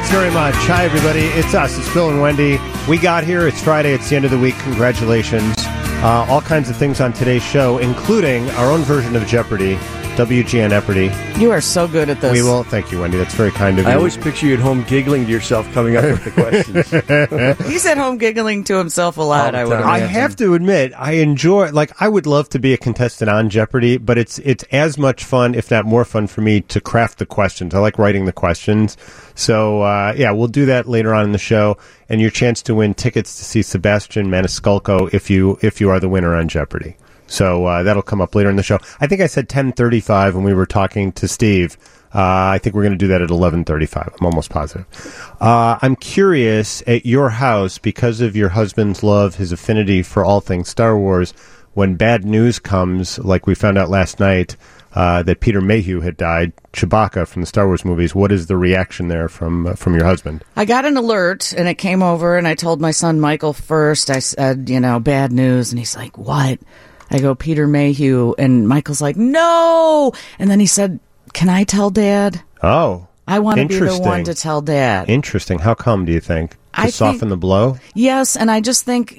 Thanks very much. Hi, everybody. It's us. It's Bill and Wendy. We got here. It's Friday. It's the end of the week. Congratulations. All kinds of things on today's show, including our own version of Jeopardy, WGN Jeopardy. You are so good at this. We will. Thank you, Wendy. That's very kind of you. I always picture you at home giggling to yourself coming up with the questions. He's at home giggling to himself a lot, I would I imagine. have to admit, I enjoy, I would love to be a contestant on Jeopardy, but it's as much fun, if not more fun for me to craft the questions. I like writing the questions. So, we'll do that later on in the show. And your chance to win tickets to see Sebastian Maniscalco if you are the winner on Jeopardy. So that'll come up later in the show. I think I said 10:35 when we were talking to Steve. I think we're going to do that at 11:35. I'm almost positive. I'm curious, at your house, because of your husband's love, his affinity for all things Star Wars, when bad news comes, like we found out last night, that Peter Mayhew had died, Chewbacca from the Star Wars movies, what is the reaction there from your husband? I got an alert, and it came over, and I told my son Michael first. I said, bad news, and he's like, what? I go, Peter Mayhew, and Michael's like, no! And then he said, can I tell Dad? Oh, I want to be the one to tell Dad. Interesting. How come, do you think? To soften the blow? Yes, and I just think,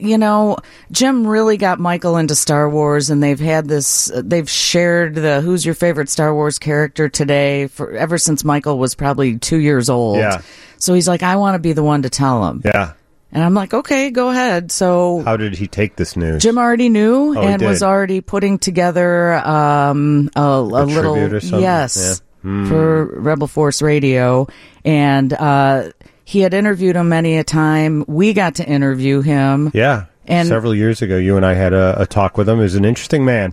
Jim really got Michael into Star Wars, and they've shared the who's your favorite Star Wars character today ever since Michael was probably 2 years old. Yeah. So he's like, I want to be the one to tell him. Yeah. And I'm like, okay, go ahead. So how did he take this news? Jim already knew and he was already putting together a little tribute or something? Yes, for Rebel Force Radio, and he had interviewed him many a time. We got to interview him. Yeah, and several years ago, you and I had a talk with him. He was an interesting man,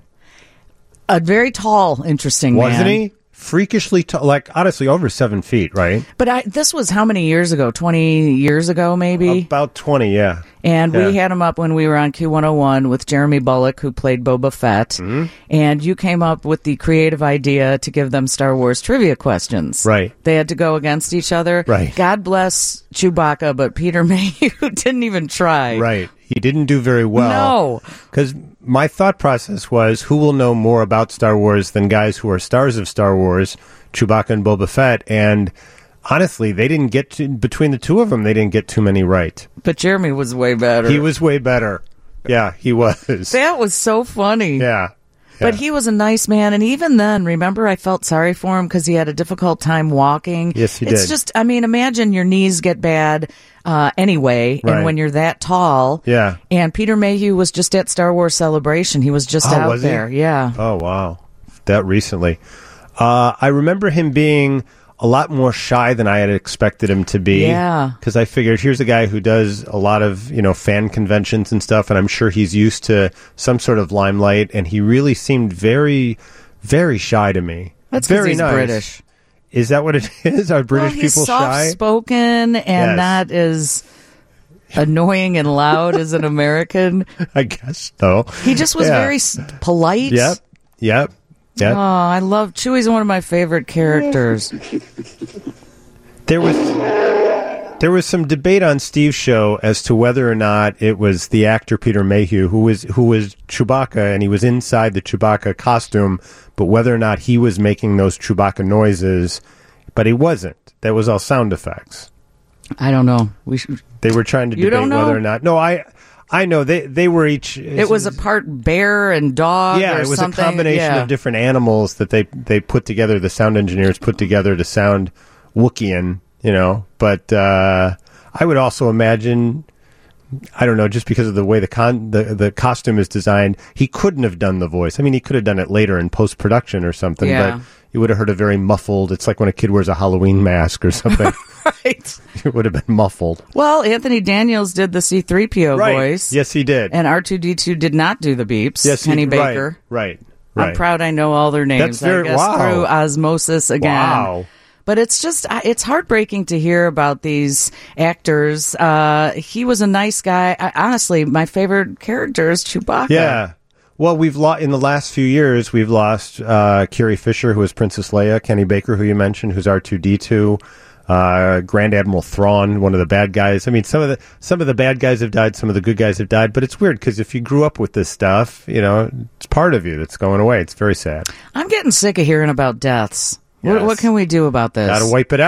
a very tall, interesting man, wasn't he? Freakishly tall, honestly, over 7 feet, right? But this was how many years ago? 20 years ago, maybe? About 20, yeah. And we had him up when we were on Q101 with Jeremy Bullock, who played Boba Fett. Mm-hmm. And you came up with the creative idea to give them Star Wars trivia questions. Right. They had to go against each other. Right. God bless Chewbacca, but Peter Mayhew didn't even try. Right. He didn't do very well. No. Because my thought process was, who will know more about Star Wars than guys who are stars of Star Wars, Chewbacca and Boba Fett? And honestly, they didn't between the two of them, they didn't get too many right. But Jeremy was way better. He was way better. Yeah, he was. That was so funny. Yeah. But he was a nice man, and even then, remember, I felt sorry for him because he had a difficult time walking. Yes, he did. It's just, imagine your knees get bad anyway, right. And when you're that tall. Yeah. And Peter Mayhew was just at Star Wars Celebration. He was just out there. Yeah. Oh, wow. That recently. I remember him being a lot more shy than I had expected him to be. Yeah. Because I figured, here's a guy who does a lot of, fan conventions and stuff, and I'm sure he's used to some sort of limelight, and he really seemed very, very shy to me. That's because he's nice. British. Is that what it is? Are British people shy? He's soft-spoken and not as annoying and loud as an American. I guess so. He just was very polite. Yep. Oh, I love Chewie's one of my favorite characters. There was some debate on Steve's show as to whether or not it was the actor Peter Mayhew who was Chewbacca, and he was inside the Chewbacca costume, but whether or not he was making those Chewbacca noises, but he wasn't. That was all sound effects. I don't know. They were trying to debate whether or not. No, I know they were each. It was a part bear and dog. Yeah, or it was something. a combination of different animals that they put together. The sound engineers put together to sound Wookiean, But I would also imagine, I don't know, just because of the way the costume is designed, he couldn't have done the voice. I mean, he could have done it later in post production or something, but you would have heard a very muffled. It's like when a kid wears a Halloween mask or something. Right. It would have been muffled. Well, Anthony Daniels did the C-3PO voice. Yes, he did. And R2-D2 did not do the beeps. Yes, Kenny Baker. Right. I'm proud I know all their names. That's very, I guess through osmosis again. Wow. But it's heartbreaking to hear about these actors. He was a nice guy. Honestly, my favorite character is Chewbacca. Yeah. Well, in the last few years, we've lost Carrie Fisher, who was Princess Leia, Kenny Baker, who you mentioned, who's R2-D2, Grand Admiral Thrawn, one of the bad guys. I mean, some of the bad guys have died, some of the good guys have died, but it's weird because if you grew up with this stuff, it's part of you that's going away. It's very sad. I'm getting sick of hearing about deaths. Yes. What can we do about this? Got to wipe it out.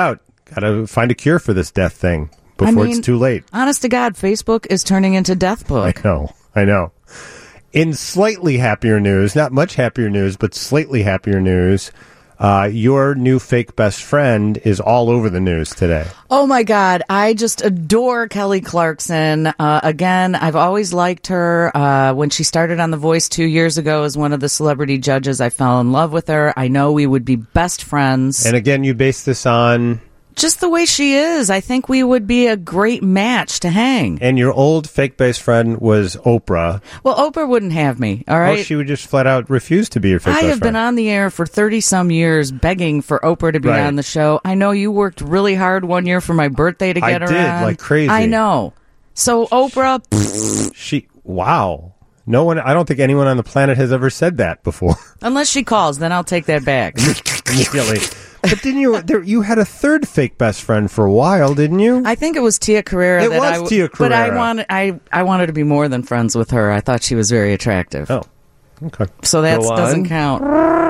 Gotta find a cure for this death thing before it's too late. Honest to God, Facebook is turning into Death Book. I know. In slightly happier news, not much happier news, but slightly happier news, your new fake best friend is all over the news today. Oh my God, I just adore Kelly Clarkson. Again, I've always liked her. When she started on The Voice 2 years ago as one of the celebrity judges, I fell in love with her. I know we would be best friends. And again, you base this on... just the way she is. I think we would be a great match to hang. And your old fake best friend was Oprah. Well, Oprah wouldn't have me, all right? Well, she would just flat out refuse to be your fake best friend. I have been on the air for 30-some years begging for Oprah to be on the show. I know you worked really hard one year for my birthday to get her on. I did, like crazy. I know. So Oprah... Wow. No one, I don't think anyone on the planet has ever said that before. Unless she calls, then I'll take that back. Immediately. But didn't you had a third fake best friend for a while, didn't you? I think it was Tia Carrere. It was Tia Carrere. But I wanted to be more than friends with her. I thought she was very attractive. Oh, okay. So that doesn't count.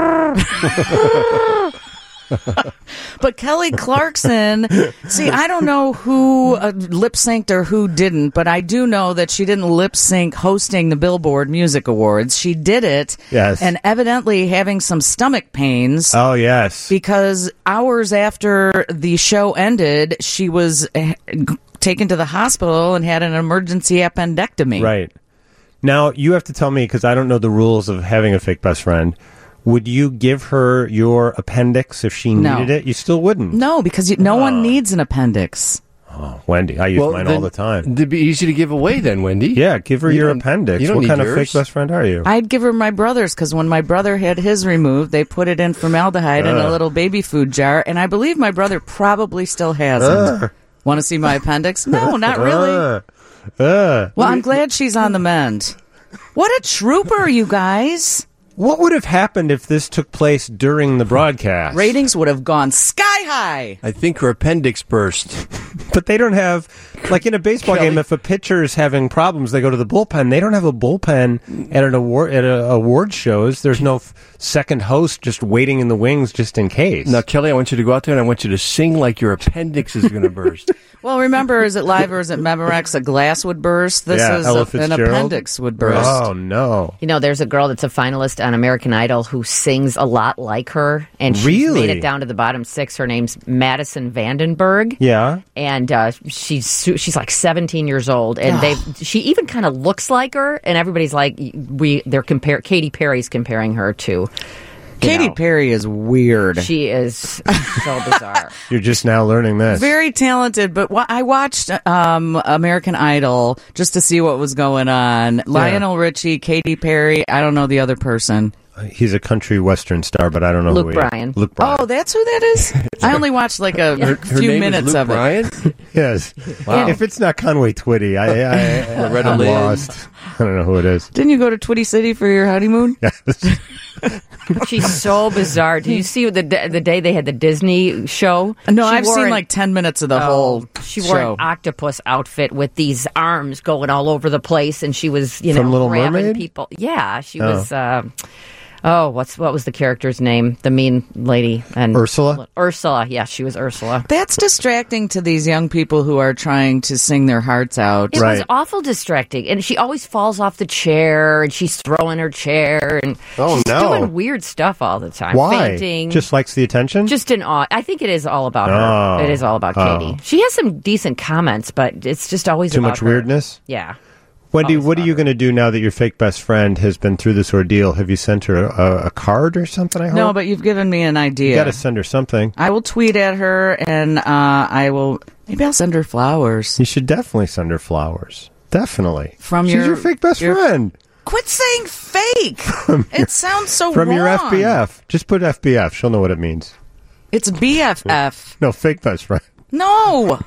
But Kelly Clarkson, see, I don't know who lip synced or who didn't, but I do know that she didn't lip sync hosting the Billboard Music Awards. She did it, yes, and evidently having some stomach pains. Oh, yes. Because hours after the show ended, she was taken to the hospital and had an emergency appendectomy. Right. Now, you have to tell me, because I don't know the rules of having a fake best friend. Would you give her your appendix if she needed it? You still wouldn't. No, because no one needs an appendix. Oh, Wendy, I use mine all the time. It'd be easy to give away then, Wendy. Yeah, give her your appendix. You don't what need kind yours. of fake best friend are you? I'd give her my brother's, because when my brother had his removed, they put it in formaldehyde in a little baby food jar, and I believe my brother probably still hasn't. Want to see my appendix? No, not really. Well, I'm glad she's on the mend. What a trooper, you guys. What would have happened if this took place during the broadcast? Ratings would have gone sky high. I think her appendix burst. But they don't have, like in a baseball game, if a pitcher is having problems, they go to the bullpen. They don't have a bullpen at an award shows. There's no second host just waiting in the wings just in case. Now, Kelly, I want you to go out there and I want you to sing like your appendix is going to burst. Well, remember, is it live or is it Memorex? A glass would burst. This is an appendix would burst. Oh, no. You know, there's a girl that's a finalist on American Idol who sings a lot like her. And she's made it down to the bottom 6. Her name's Madison Vandenberg. Yeah. And she's like 17 years old. And she even kind of looks like her. And everybody's like, Katy Perry's comparing her to... Katy Perry is weird. She is so bizarre. You're just now learning this. Very talented, but I watched American Idol just to see what was going on. Lionel Richie, Katy Perry, I don't know the other person. He's a country western star, but I don't know Luke who he Bryan. is. Luke Bryan. Oh, that's who that is? I only watched like a few minutes of it. Yes. Wow. If it's not Conway Twitty, I'm lost. I don't know who it is. Didn't you go to Twitty City for your honeymoon? Yes. She's so bizarre. Did you see the day they had the Disney show? No, I've seen like 10 minutes of the whole She wore an octopus outfit with these arms going all over the place, and she was, From Little grabbing Mermaid? people. Yeah, she was... what was the character's name? The mean lady. And Ursula? Ursula, yeah, she was Ursula. That's distracting to these young people who are trying to sing their hearts out. It was awful distracting. And she always falls off the chair, and she's throwing her chair, and she's doing weird stuff all the time. Why? Fainting. Just likes the attention? Just in awe. I think it is all about her. It is all about Katie. She has some decent comments, but it's just always Too about much her. Weirdness? Yeah. Wendy, what are you going to do now that your fake best friend has been through this ordeal? Have you sent her a card or something, I hope? No, but you've given me an idea. You got to send her something. I will tweet at her, and maybe I'll send her flowers. You should definitely send her flowers. Definitely. She's your fake best friend. Quit saying fake. It sounds so From wrong. your FBF. Just put FBF. She'll know what it means. It's BFF. No, fake best friend. No.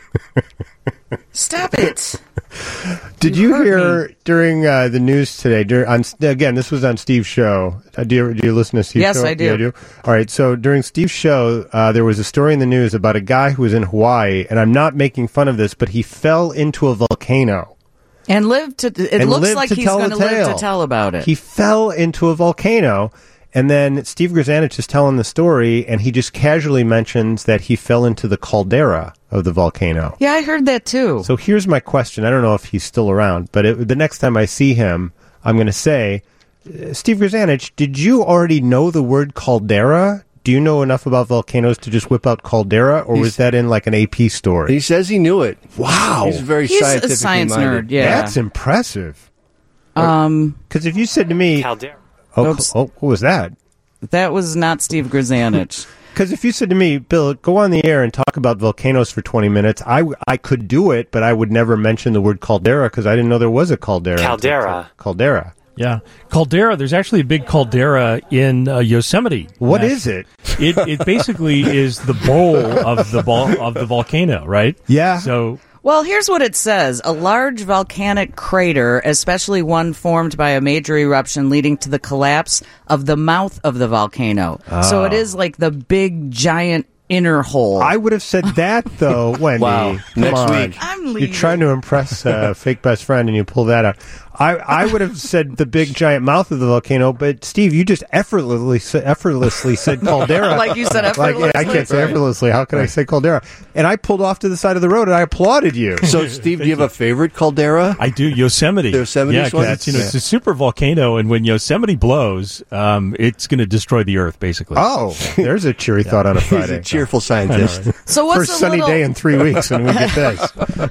Stop it. Did you hear during the news today? Again, this was on Steve's show. Do you listen to Steve's show? Yes, I do. Yeah, I do. All right. So during Steve's show, there was a story in the news about a guy who was in Hawaii, and I'm not making fun of this, but he fell into a volcano. And lived to. It looks like he's going to live to tell about it. He fell into a volcano, And then Steve Grzanich is telling the story, and he just casually mentions that he fell into the caldera of the volcano. Yeah, I heard that too. So here's my question. I don't know if he's still around, but the next time I see him, I'm going to say, Steve Grzanich, did you already know the word caldera? Do you know enough about volcanoes to just whip out caldera, or was that in like an AP story? He says he knew it. Wow. He's very He's a scientifically science minded. nerd, yeah. That's impressive. Because if you said to me... Caldera. Oops. What was that? That was not Steve Grzanich. Because if you said to me, Bill, go on the air and talk about volcanoes for 20 minutes, I could do it, but I would never mention the word caldera because I didn't know there was a caldera. Caldera. Yeah. Caldera, there's actually a big caldera in Yosemite. What is it? It basically is the bowl of the volcano, right? Yeah. So Well, here's what it says. A large volcanic crater, especially one formed by a major eruption leading to the collapse of the mouth of the volcano. So it is like the big, giant inner hole. I would have said that, though, Wendy. Wow. Come Next on. week. I'm leaving. You're trying to impress a fake best friend, and you pull that out. I would have said the big, giant mouth of the volcano, but, Steve, you just effortlessly said caldera. Like you said effortlessly. I can't say effortlessly. How can I say caldera? And I pulled off to the side of the road, and I applauded you. So, Steve, do you have a favorite caldera? I do. Yosemite. Yosemite's yeah, 'cause one? it's a super volcano, and when Yosemite blows, it's going to destroy the earth, basically. Oh, there's a cheery thought on a He's Friday. a cheerful scientist. So what's First the sunny little, day in 3 weeks, and we get this.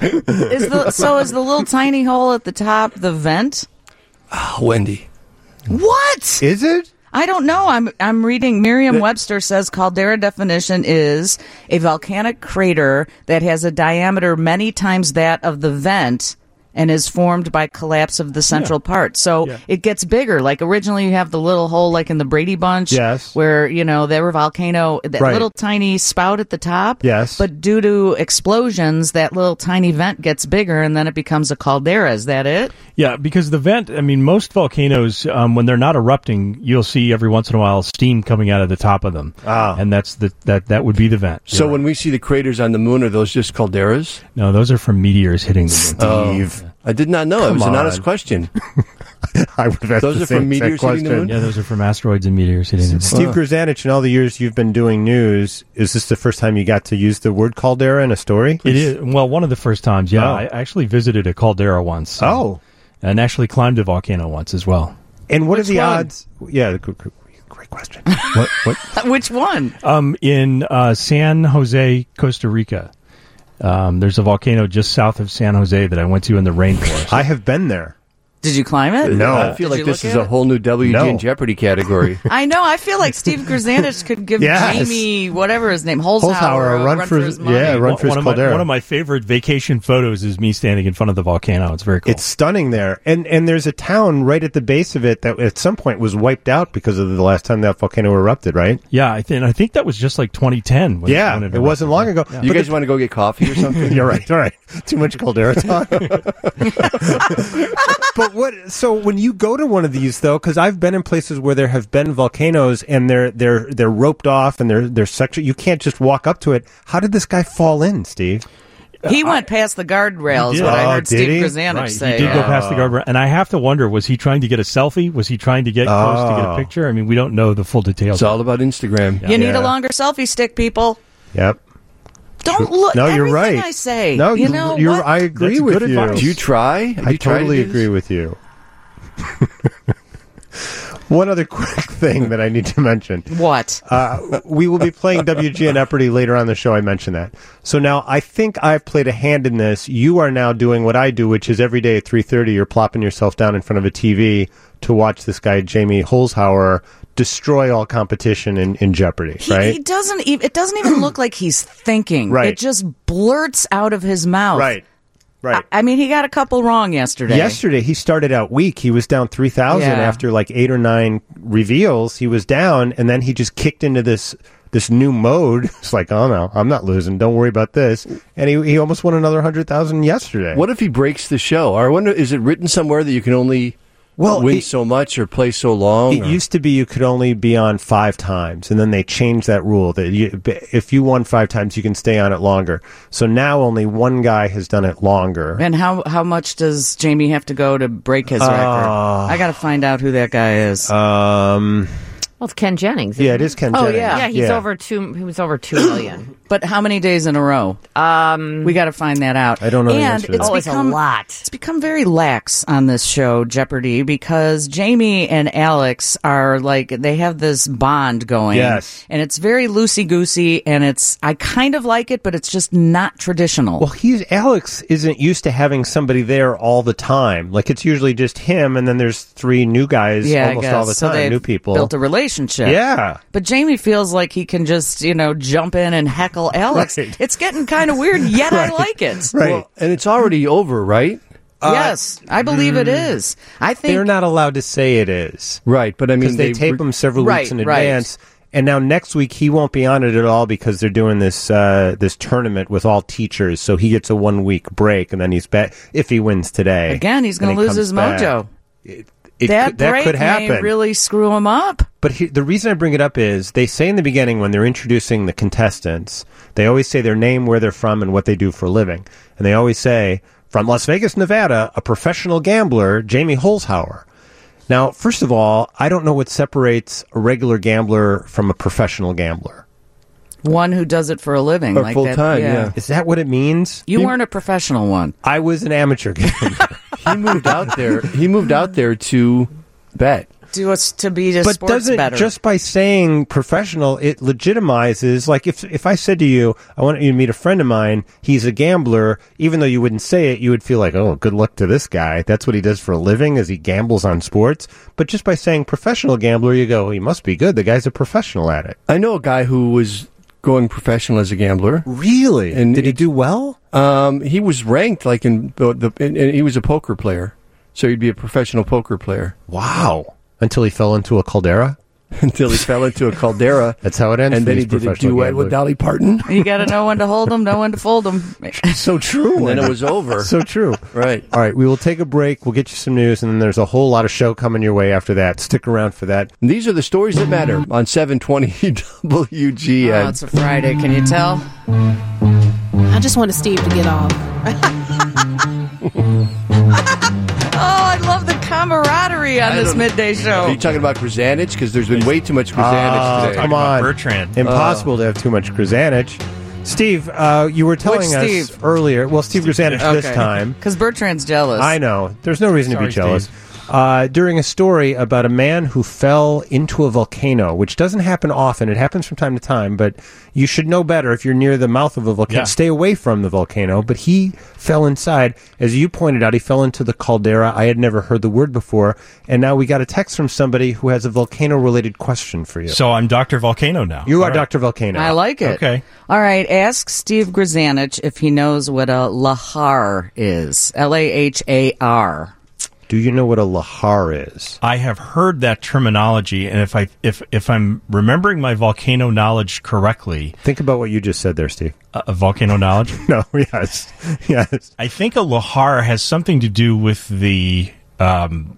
is the little tiny hole at the top the vent? Wendy. What? Is it? I don't know. I'm reading Merriam-Webster says caldera definition is a volcanic crater that has a diameter many times that of the vent and is formed by collapse of the central part. So it gets bigger. Like originally you have the little hole like in the Brady Bunch Yes. where, there were volcano, that Right. little tiny spout at the top. Yes. But due to explosions, that little tiny vent gets bigger and then it becomes a caldera. Is that it? Yeah, because the vent, most volcanoes, when they're not erupting, you'll see every once in a while steam coming out of the top of them. Ah. And that would be the vent. So You're when we see the craters on the moon, are those just calderas? right. No, those are from meteors hitting the moon. Steve. I did not know. It was Come an on. honest question. I would have asked Those the are same from meteors exact hitting the question. moon? Yeah, those are from asteroids and meteors hitting the moon. Steve Grzanich, in all the years you've been doing news, is this the first time you got to use the word caldera in a story? It is, well, one of the first times, yeah. Oh. I actually visited a caldera once. Oh. And actually climbed a volcano once as well. And what Which are the one? odds? Yeah, great question. What? Which one? In San Jose, Costa Rica. There's a volcano just south of San Jose that I went to in the rainforest. I have been there. Did you climb it? No. I feel Did like you this look is at a it? whole new WG No. and Jeopardy category. I know. I feel like Steve Grzanich could give Yes. Jamie, whatever his name, Holzhauer, Holzhauer, a run for his money. yeah, run for his one caldera. of my favorite vacation photos is me standing in front of the volcano. It's very cool. It's stunning there. And there's a town right at the base of it that at some point was wiped out because of the last time that volcano erupted, right? yeah, I think that was just like 20ten. When Yeah, when it wasn't long ago. You guys want to go get coffee or something? You're right. All right. Too much caldera talk. But so when you go to one of these though, because I've been in places where there have been volcanoes and they're roped off and they're section. You can't just walk up to it. How did this guy fall in, Steve? He went past the guardrails, He did. what I Oh, heard did Steve he? Grzanich Right, say. he did go yeah. past the guardrail, and I have to wonder: was he trying to get a selfie? Was he trying to get close to get a picture? I mean, we don't know the full details. It's all about Instagram. You need Yeah. a longer selfie stick, people. Yep. Don't look. No, you're everything right. I say. No, you know you're. what? I agree That's with good you. advice. Do you try? Have I you tried totally to do agree this? with you. One other quick thing that I need to mention. What? We will be playing WG and Jeopardy later on the show. I mentioned that. So now I think I've played a hand in this. You are now doing what I do, which is every day at 3:30, you're plopping yourself down in front of a TV to watch this guy, Jamie Holzhauer, destroy all competition in Jeopardy, right? He doesn't. It doesn't even look like he's thinking. Right. It just blurts out of his mouth. Right. I mean, he got a couple wrong yesterday. Yesterday, he started out weak. He was down 3,000 Yeah. after like 8 or 9 reveals. He was down, and then he just kicked into this new mode. It's like, oh no, I'm not losing. Don't worry about this. And he almost won another 100,000 yesterday. What if he breaks the show? I wonder, is it written somewhere that you can only win so much or play so long? It used to be you could only be on 5 times, and then they changed that rule that if you won 5 times, you can stay on it longer. So now only one guy has done it longer. And how much does Jamie have to go to break his record? I got to find out who that guy is. Well, it's Ken Jennings. Yeah, it is Ken Jennings. yeah. He was over 2 million. But how many days in a row? We got to find that out. I don't know the And answer to that. It's a lot. It's become very lax on this show, Jeopardy, because Jamie and Alex are like, they have this bond going. Yes. And it's very loosey-goosey, and I kind of like it, but it's just not traditional. Well, Alex isn't used to having somebody there all the time. Like, it's usually just him, and then there's 3 new guys almost all the time, new people. Built a relationship. Yeah. But Jamie feels like he can just, jump in and heckle Alex. Right. It's getting kind of weird, yet I like it. Right. Well, and it's already over, right? Yes, I believe it is. I think They're not allowed to say it is. Right, but I mean, Because they tape them several weeks in Right, right. advance. And now next week he won't be on it at all because they're doing this this tournament with all teachers. So he gets a 1 week break, and then he's back if he wins today. Again, he's going then to he lose comes his back. mojo. That break could happen. may really screw him up. But the reason I bring it up is they say in the beginning when they're introducing the contestants, they always say their name, where they're from, and what they do for a living. And they always say, from Las Vegas, Nevada, a professional gambler, Jamie Holzhauer. Now, first of all, I don't know what separates a regular gambler from a professional gambler. One who does it for a living. Or like full that, time, yeah. Is that what it means? You weren't a professional one. I was an amateur gambler. He moved out there. He moved out there to bet. To be a But sports doesn't bettor. just by saying professional, it legitimizes, like if I said to you, I want you to meet a friend of mine, he's a gambler, even though you wouldn't say it, you would feel like, oh, good luck to this guy. That's what he does for a living, is he gambles on sports. But just by saying professional gambler, you go, well, he must be good. The guy's a professional at it. I know a guy who was going professional as a gambler. Really? And did he do well? He was ranked like and he was a poker player, so he'd be a professional poker player. Wow. Until he fell into a caldera? Until he fell into a caldera. That's how it ends. And for then he these did a professional duet gamblers. with Dolly Parton. You got to know when to hold them, know when to fold them. So true. And then it was over. So true. Right. All right, we will take a break. We'll get you some news, and then there's a whole lot of show coming your way after that. Stick around for that. And these are the stories that matter on 720 WGN. Oh, it's a Friday. Can you tell? I just wanted Steve to get off. Oh, I love the camaraderie on this midday Are show. you talking about Krasanich? Because there's been way too much Krasanich today. Come on. Bertrand. Impossible to have too much Krasanich. Steve, you were telling Which us Steve? earlier. Well, Steve Krasanich this time. Because Bertrand's jealous. I know. There's no reason to be Sorry, jealous. Steve. During a story about a man who fell into a volcano, which doesn't happen often. It happens from time to time, but you should know better if you're near the mouth of a volcano. Yeah. Stay away from the volcano. But he fell inside. As you pointed out, he fell into the caldera. I had never heard the word before. And now we got a text from somebody who has a volcano-related question for you. So I'm Dr. Volcano now. You are All right. Dr. Volcano. I like it. Okay. All right. Ask Steve Grzanich if he knows what a lahar is. Lahar. Do you know what a lahar is? I have heard that terminology, and if I'm remembering my volcano knowledge correctly, Think about what you just said there, Steve. a volcano knowledge, No, yes. Yes. I think a lahar has something to do with the lava.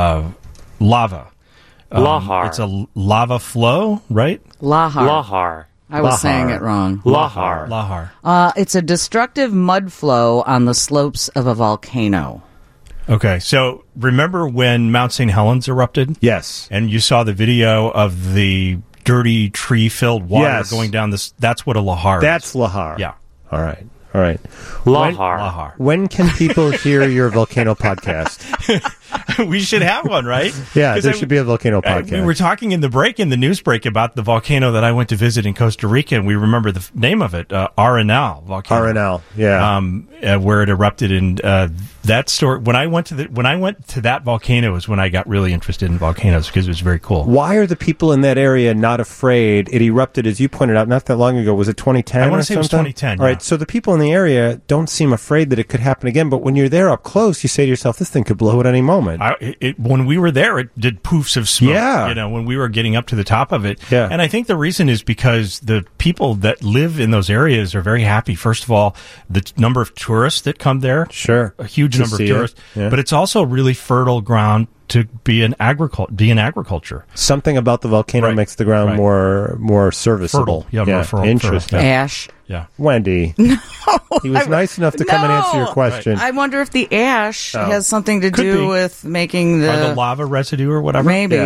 Lahar. It's a lava flow, right? Lahar. Lahar. I was Lahar. saying it wrong. Lahar. Lahar. It's a destructive mud flow on the slopes of a volcano. Okay, so remember when Mount St. Helens erupted? Yes. And you saw the video of the dirty tree-filled water Yes. going down this. That's what a lahar That's is. lahar. Yeah. All right. All right. Lahar. Lahar. When can people hear your volcano podcast? We should have one, right? Yeah, 'Cause there should be a volcano podcast. We were talking in the news break, about the volcano that I went to visit in Costa Rica, and we remember the name of it, Arenal volcano. RNL. Yeah. Where it erupted, and that story. When I went to that volcano was when I got really interested in volcanoes, because it was very cool. Why are the people in that area not afraid? It erupted, as you pointed out, not that long ago. Was it 2010? I wanna or say it was something? 2010, All right. yeah. So the people in the area don't seem afraid that it could happen again. But when you're there up close, you say to yourself, "This thing could blow at any moment." When we were there, it did poofs of smoke. Yeah. When we were getting up to the top of it. Yeah. And I think the reason is because the people that live in those areas are very happy. First of all, the number of tourists that come there. Sure. A huge To number of see it. tourists. Yeah. But it's also really fertile ground to be in agriculture. Something about the volcano Right. makes the ground Right. more serviceable. Fertile. Yeah, more fertile. Interesting. Yeah. Ash. Yeah. Wendy. He was nice enough to come and answer your question. I wonder if the ash has something to Could do be. with making Or the lava residue or whatever. maybe. Yeah.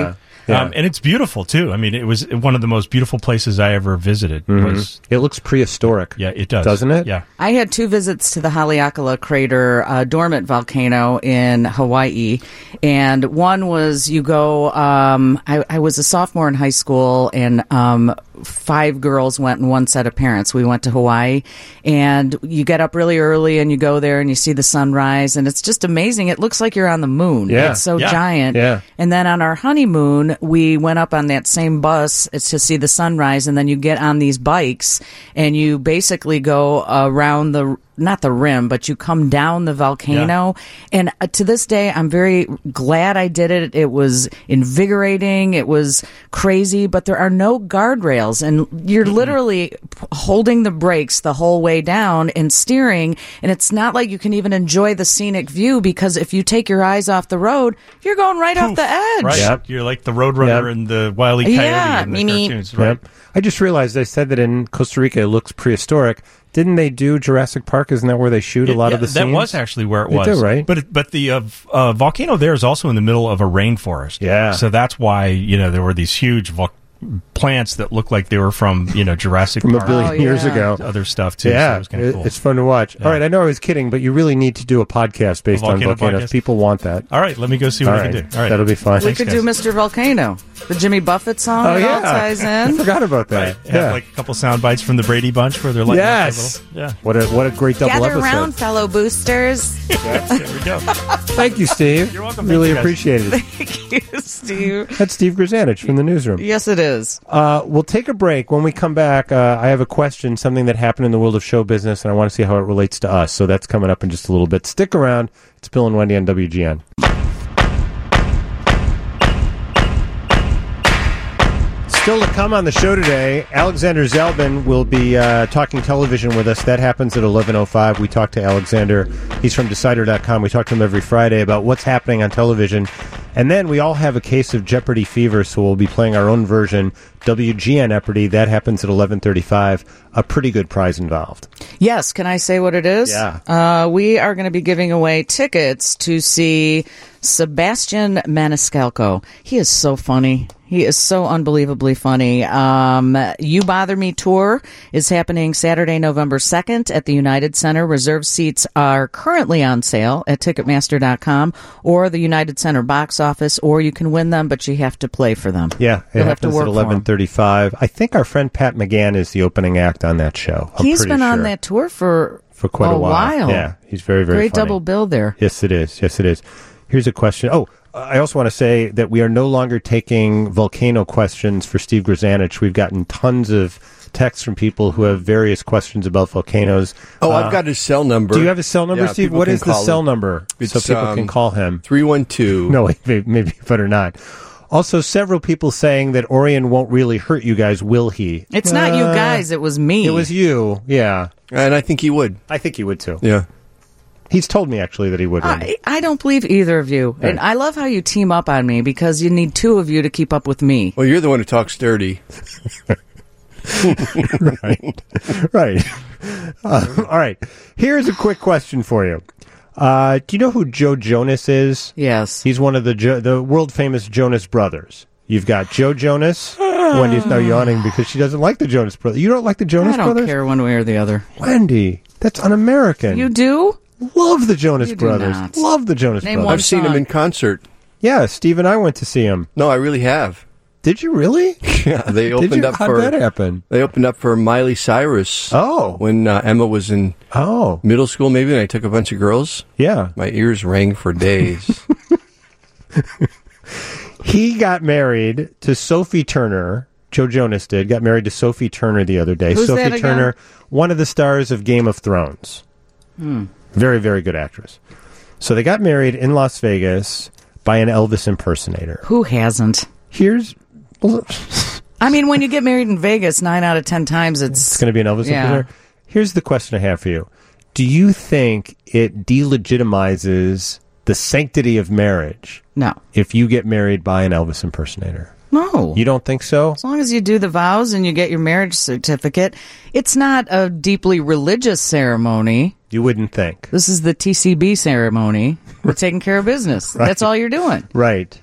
Yeah. And it's beautiful too. I mean, it was one of the most beautiful places I ever visited. It looks prehistoric. Yeah, it does. Doesn't it? Yeah. I had 2 visits to the Haleakala Crater dormant volcano in Hawaii. And one was you go, I was a sophomore in high school, and 5 girls went and 1 set of parents. We went to Hawaii, and you get up really early and you go there and you see the sunrise, and it's just amazing. It looks like you're on the moon. Yeah. It's so Yeah. giant. Yeah. And then on our honeymoon, we went up on that same bus to see the sunrise, and then you get on these bikes and you basically go around not the rim, but you come down the volcano. And to this day, I'm very glad I did it. It was invigorating. It was crazy, but there are no guardrails, and you're literally holding the brakes the whole way down and steering. And it's not like you can even enjoy the scenic view, because if you take your eyes off the road, you're going right off the edge. Right. Yep. You're like the Roadrunner Yep. and the Wile E. Coyote Yeah, in the me. cartoons, right? Yep. I just realized I said that in Costa Rica it looks prehistoric. Didn't they do Jurassic Park? Isn't that where they shoot a lot of the that scenes? was actually where it They was. do, right? But the volcano there is also in the middle of a rainforest. Yeah. So that's why, there were these huge plants that looked like they were from, Jurassic From a Park. billion years yeah. ago. Other stuff too. So Yeah, it was kind of cool. it's fun to watch. Yeah. All right, I know I was kidding, but you really need to do a podcast based on volcano volcanoes. podcast? People want that. All right, let me go see what All I right, can do. All right. that'll be fun. We Thanks, could guys. do Mr. Volcano, the Jimmy Buffett song. Oh It all yeah, ties I in. forgot about that. Right. Have like a couple sound bites from the Brady Bunch where they're like, Yes. yeah. What a great double Gather episode. around, fellow boosters. There we go. Thank you, Steve. You're welcome. Really Thank you, guys. appreciate it. Thank you, Steve. That's Steve Grzanich from the newsroom. Yes, it is. We'll take a break. When we come back, I have a question, something that happened in the world of show business, and I want to see how it relates to us. So that's coming up in just a little bit. Stick around. It's Bill and Wendy on WGN. Still to come on the show today, Alexander Zelbin will be talking television with us. That happens at 11:05. We talk to Alexander. He's from Decider.com. We talk to him every Friday about what's happening on television. And then we all have a case of Jeopardy fever, so we'll be playing our own version, WGN Jeopardy. That happens at 11:35. A pretty good prize involved. Yes, can I say what it is? Yeah. We are going to be giving away tickets to see Sebastian Maniscalco. He is so funny. He is so unbelievably funny. You Bother Me Tour is happening Saturday, November 2nd at the United Center. Reserved seats are currently on sale at Ticketmaster.com or the United Center box office, or you can win them, but you have to play for them. Yeah, it You'll have to happens at work for 'em. 11:35. I think our friend Pat McGann is the opening act on that show. I'm He's pretty been on sure. that tour for quite a while. while. Yeah, he's very, very Great funny. double bill there. Yes, it is. Yes, it is. Here's a question. Oh, I also want to say that we are no longer taking volcano questions for Steve Grzanich. We've gotten tons of texts from people who have various questions about volcanoes. Oh, I've got his cell number. Do you have his cell number, Yeah, Steve? people What can is the call cell him. number so It's, people can call him? 312. No, wait, maybe better not. Also, several people saying that Orion won't really hurt you guys, will he? It's not you guys, it was me. It was you, yeah. And I think he would. I think he would too. Yeah. He's told me actually that he would. Wendy. I don't believe either of you. Right. And I love how you team up on me because you need 2 of you to keep up with me. Well, you're the one who talks dirty. Right. All right. Here's a quick question for you. Do you know who Joe Jonas is? Yes. He's one of the world famous Jonas brothers. You've got Joe Jonas. Wendy's now yawning because she doesn't like the Jonas brothers. You don't like the Jonas I don't brothers? care one way or the other. Wendy, that's un-American. You do? Love the Jonas You do brothers. not. Love the Jonas Name brothers. one I've seen him song. in concert. Yeah, Steve and I went to see him. No, I really have. Did you really? Yeah, they Did opened you? up How'd for that happen? They opened up for Miley Cyrus. Oh. When Emma was in Oh. middle school, maybe, and I took a bunch of girls. Yeah. My ears rang for days. He got married to Sophie Turner. Joe Jonas did. Got married to Sophie Turner the other day. Who's Sophie that again? Turner, one of the stars of Game of Thrones. Very, very good actress. So they got married in Las Vegas by an Elvis impersonator. Who hasn't? Here's... I mean, when you get married in Vegas, 9 out of 10 times It's going to be an Elvis Yeah. impersonator. Here's the question I have for you. Do you think it delegitimizes the sanctity of marriage No. if you get married by an Elvis impersonator? No. You don't think so? As long as you do the vows and you get your marriage certificate, it's not a deeply religious ceremony. You wouldn't think. This is the TCB ceremony. We're taking care of business. That's all you're doing. Right.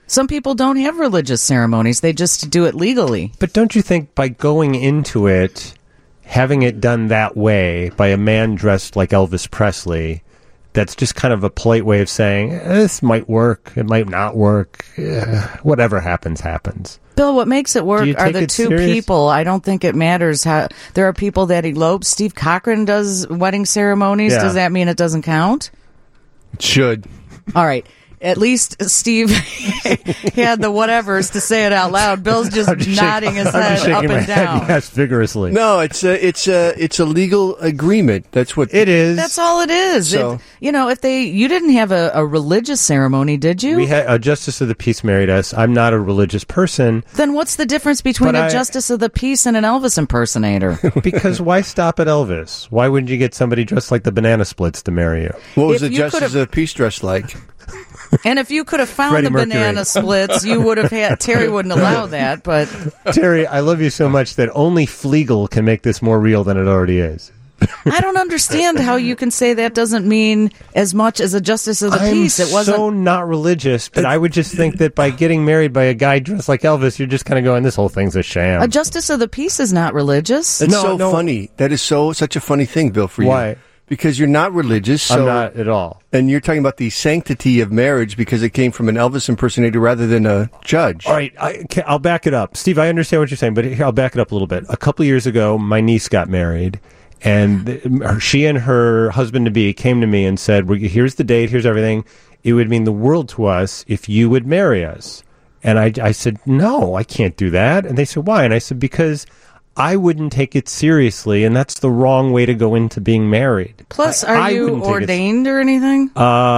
Some people don't have religious ceremonies. They just do it legally. But don't you think by going into it, having it done that way by a man dressed like Elvis Presley, that's just kind of a polite way of saying, this might work, it might not work, whatever happens, happens. Bill, what makes it work are the two serious? people. I don't think it matters how. There are people that elope. Steve Cochran does wedding ceremonies. Yeah. Does that mean it doesn't count? It should. All right. At least Steve had the whatevers to say it out loud. Bill's just nodding his head up and down. Yes, vigorously. No, it's a legal agreement. That's what It is. That's all it is. So- You didn't have a religious ceremony, did you? We had a justice of the peace married us. I'm not a religious person. Then what's the difference between But a justice of the peace and an Elvis impersonator? Because why stop at Elvis? Why wouldn't you get somebody dressed like the Banana Splits to marry you? What was If the you Justice could've- of the Peace dressed like? And if you could have found Freddie the Mercury. banana splits, you would have had. Terry wouldn't allow that, but Terry, I love you so much that only Flegel can make this more real than it already is. I don't understand how you can say that doesn't mean as much as a justice of the peace. It wasn't. so not religious, but I would just think that by getting married by a guy dressed like Elvis, you're just kind of going, this whole thing's a sham. A justice of the peace is not religious. That's No, no. funny. That is such a funny thing, Bill, for you. Why? Because you're not religious. So, I'm not at all. And you're talking about the sanctity of marriage because it came from an Elvis impersonator rather than a judge. All right, I'll back it up. Steve, I understand what you're saying, but here, I'll back it up a little bit. A couple of years ago, my niece got married, and she and her husband-to-be came to me and said, here's the date, here's everything. It would mean the world to us if you would marry us. And I said, no, I can't do that. And they said, why? And I said, because I wouldn't take it seriously, and that's the wrong way to go into being married. Plus, I are you wouldn't take it- ordained or anything?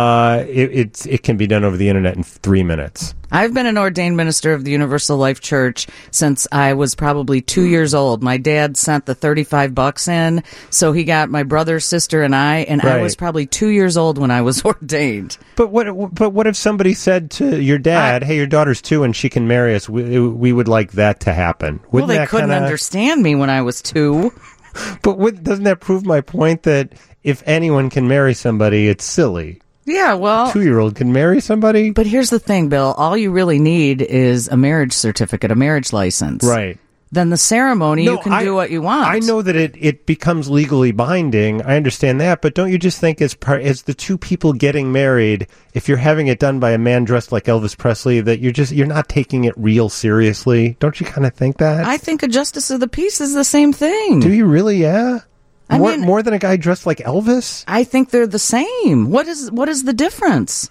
It can be done over the internet in 3 minutes. I've been an ordained minister of the Universal Life Church since I was probably 2 years old. My dad sent the $35 in, so he got my brother, sister, and I Right. was probably 2 years old when I was ordained. But what if somebody said to your dad, "Hey, your daughter's 2 and she can marry us. We would like that to happen." Well, they that couldn't kinda- understand me when I was 2. But doesn't that prove my point that if anyone can marry somebody, it's silly? Yeah, well, 2-year-old can marry somebody, but here's the thing, Bill. All you really need is a marriage certificate, a marriage license. right? Then the ceremony, you can do what you want. I know that it becomes legally binding. I understand that, but don't you just think as the two people getting married, if you're having it done by a man dressed like Elvis Presley, that you're not taking it real seriously? Don't you kind of think that? I think a justice of the peace is the same thing. Do you really? Yeah. I mean- More than a guy dressed like Elvis? I think they're the same. What is the difference?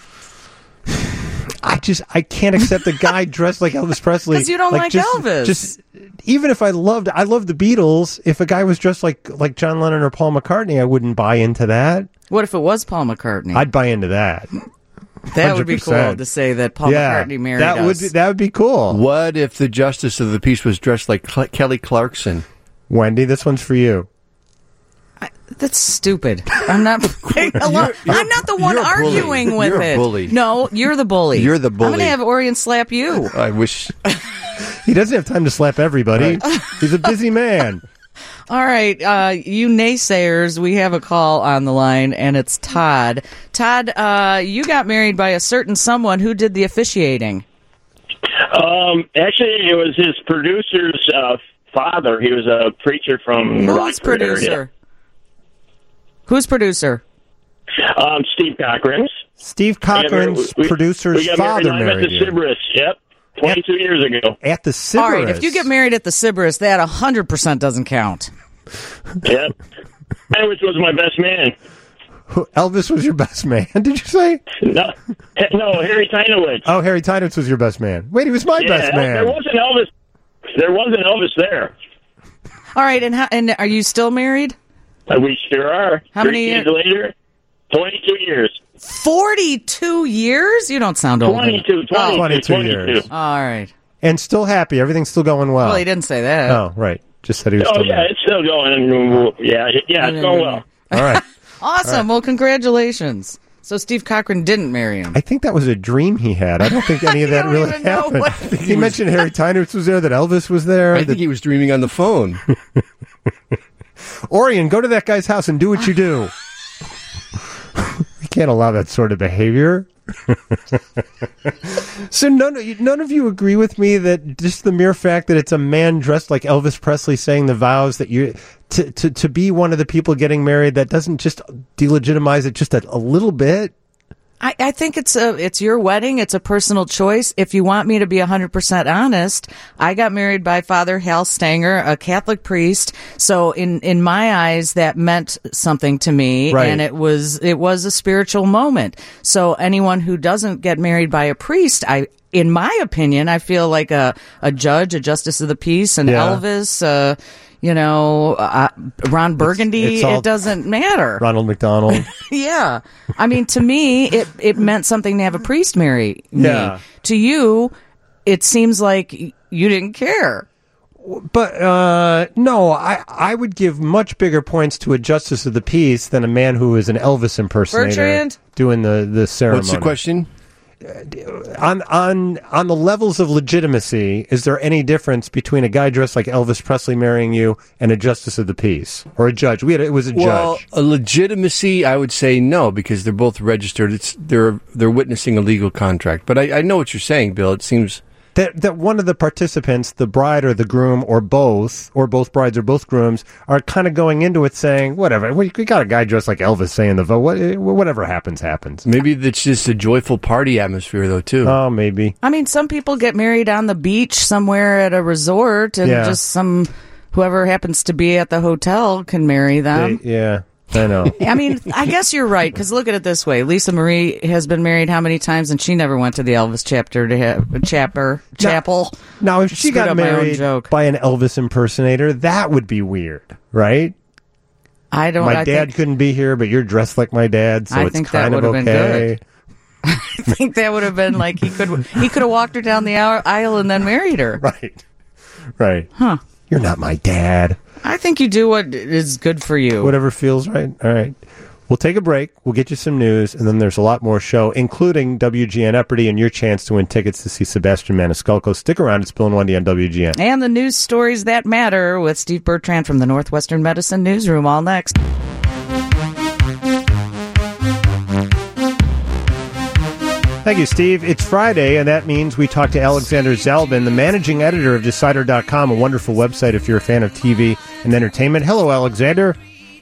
I can't accept a guy dressed like Elvis Presley 'Cause you don't like Elvis. Just even if I love the Beatles, if a guy was dressed like John Lennon or Paul McCartney, I wouldn't buy into that. What if it was Paul McCartney? I'd buy into that. That would be cool 100%. to say that Paul McCartney married that us. would be cool. What if the Justice of the Peace was dressed like Kelly Clarkson? Wendy, this one's for you. That's stupid. I'm not. I'm not the one you're a bully. arguing with You're a it. bully. No, you're the bully. You're the I'm bully. going to have Orion slap you. I wish. He doesn't have time to slap everybody. He's a busy man. All right, you naysayers, we have a call on the line, and it's Todd. Todd, you got married by a certain someone. Who did the officiating? Actually, it was his producer's father. He was a preacher from the Who's Rockford producer? area. Who's producer? Steve Cochran's. Steve Cochran's producer's we got father married at married the you. Sybaris. Yep, 22 years ago. At the Sybaris. All right, if you get married at the Sybaris, that 100% doesn't count. Yep. Which was my best man. Elvis was your best man, did you say? No, Harry Tynowitz. Oh, Harry Tynowitz was your best man. Wait, he was my best man. There wasn't Elvis. There wasn't Elvis there. All right, and are you still married? We sure are. How many years later? 22 years. 42 years? You don't sound old. 22 years. All right. And still happy. Everything's still going well. Well, he didn't say that. Oh, right. Just said he was Oh, still yeah, married. it's still going. Yeah, it's going well. All right. Awesome. Well, congratulations. So Steve Cochran didn't marry him. I think that was a dream he had. I don't think any of that don't really even know happened. what- He mentioned Harry Tynowitz was there, that Elvis was there. I think he was dreaming on the phone. Orion, go to that guy's house and do what you do. You can't allow that sort of behavior. So none of you agree with me that just the mere fact that it's a man dressed like Elvis Presley saying the vows that you to be one of the people getting married, that doesn't just delegitimize it just a little bit? I think it's your wedding. It's a personal choice. If you want me to be 100% honest, I got married by Father Hal Stanger, a Catholic priest. So in my eyes, that meant something to me, right. And it was a spiritual moment. So anyone who doesn't get married by a priest, in my opinion, I feel like a judge, a justice of the peace, an Elvis, Ron Burgundy, it doesn't matter. Ronald McDonald. Yeah. I mean, to me, it meant something to have a priest marry me. Yeah. To you, it seems like you didn't care. But, no, I would give much bigger points to a justice of the peace than a man who is an Elvis impersonator Bertrand? doing the ceremony. What's the question? On the levels of legitimacy, is there any difference between a guy dressed like Elvis Presley marrying you and a justice of the peace or a judge? It was a judge. A legitimacy, I would say no, because they're both registered. They're witnessing a legal contract. But I know what you're saying, Bill. It seems that one of the participants, the bride or the groom or both brides or both grooms, are kind of going into it saying, whatever, we got a guy dressed like Elvis saying the vote. Whatever happens, happens. Maybe it's just a joyful party atmosphere, though, too. Oh, maybe. I mean, some people get married on the beach somewhere at a resort, and just whoever happens to be at the hotel can marry them. Yeah. I know. I mean, I guess you're right, because look at it this way. Lisa Marie has been married how many times, and she never went to the Elvis chapel. Now, if she got married by an Elvis impersonator, that would be weird, right? I think couldn't be here, but you're dressed like my dad, so it's kind of okay. Been good. I think that would have been like he could have walked her down the aisle and then married her. Right. Huh. You're not my dad. I think you do what is good for you. Whatever feels right. All right. We'll take a break. We'll get you some news, and then there's a lot more show, including WGN Epperty and your chance to win tickets to see Sebastian Maniscalco. Stick around. It's Bill and Wendy on WGN. And the news stories that matter with Steve Bertrand from the Northwestern Medicine Newsroom. All next. Thank you, Steve. It's Friday, and that means we talk to Alexander Zalbin, the managing editor of Decider.com, a wonderful website if you're a fan of TV and entertainment. Hello, Alexander.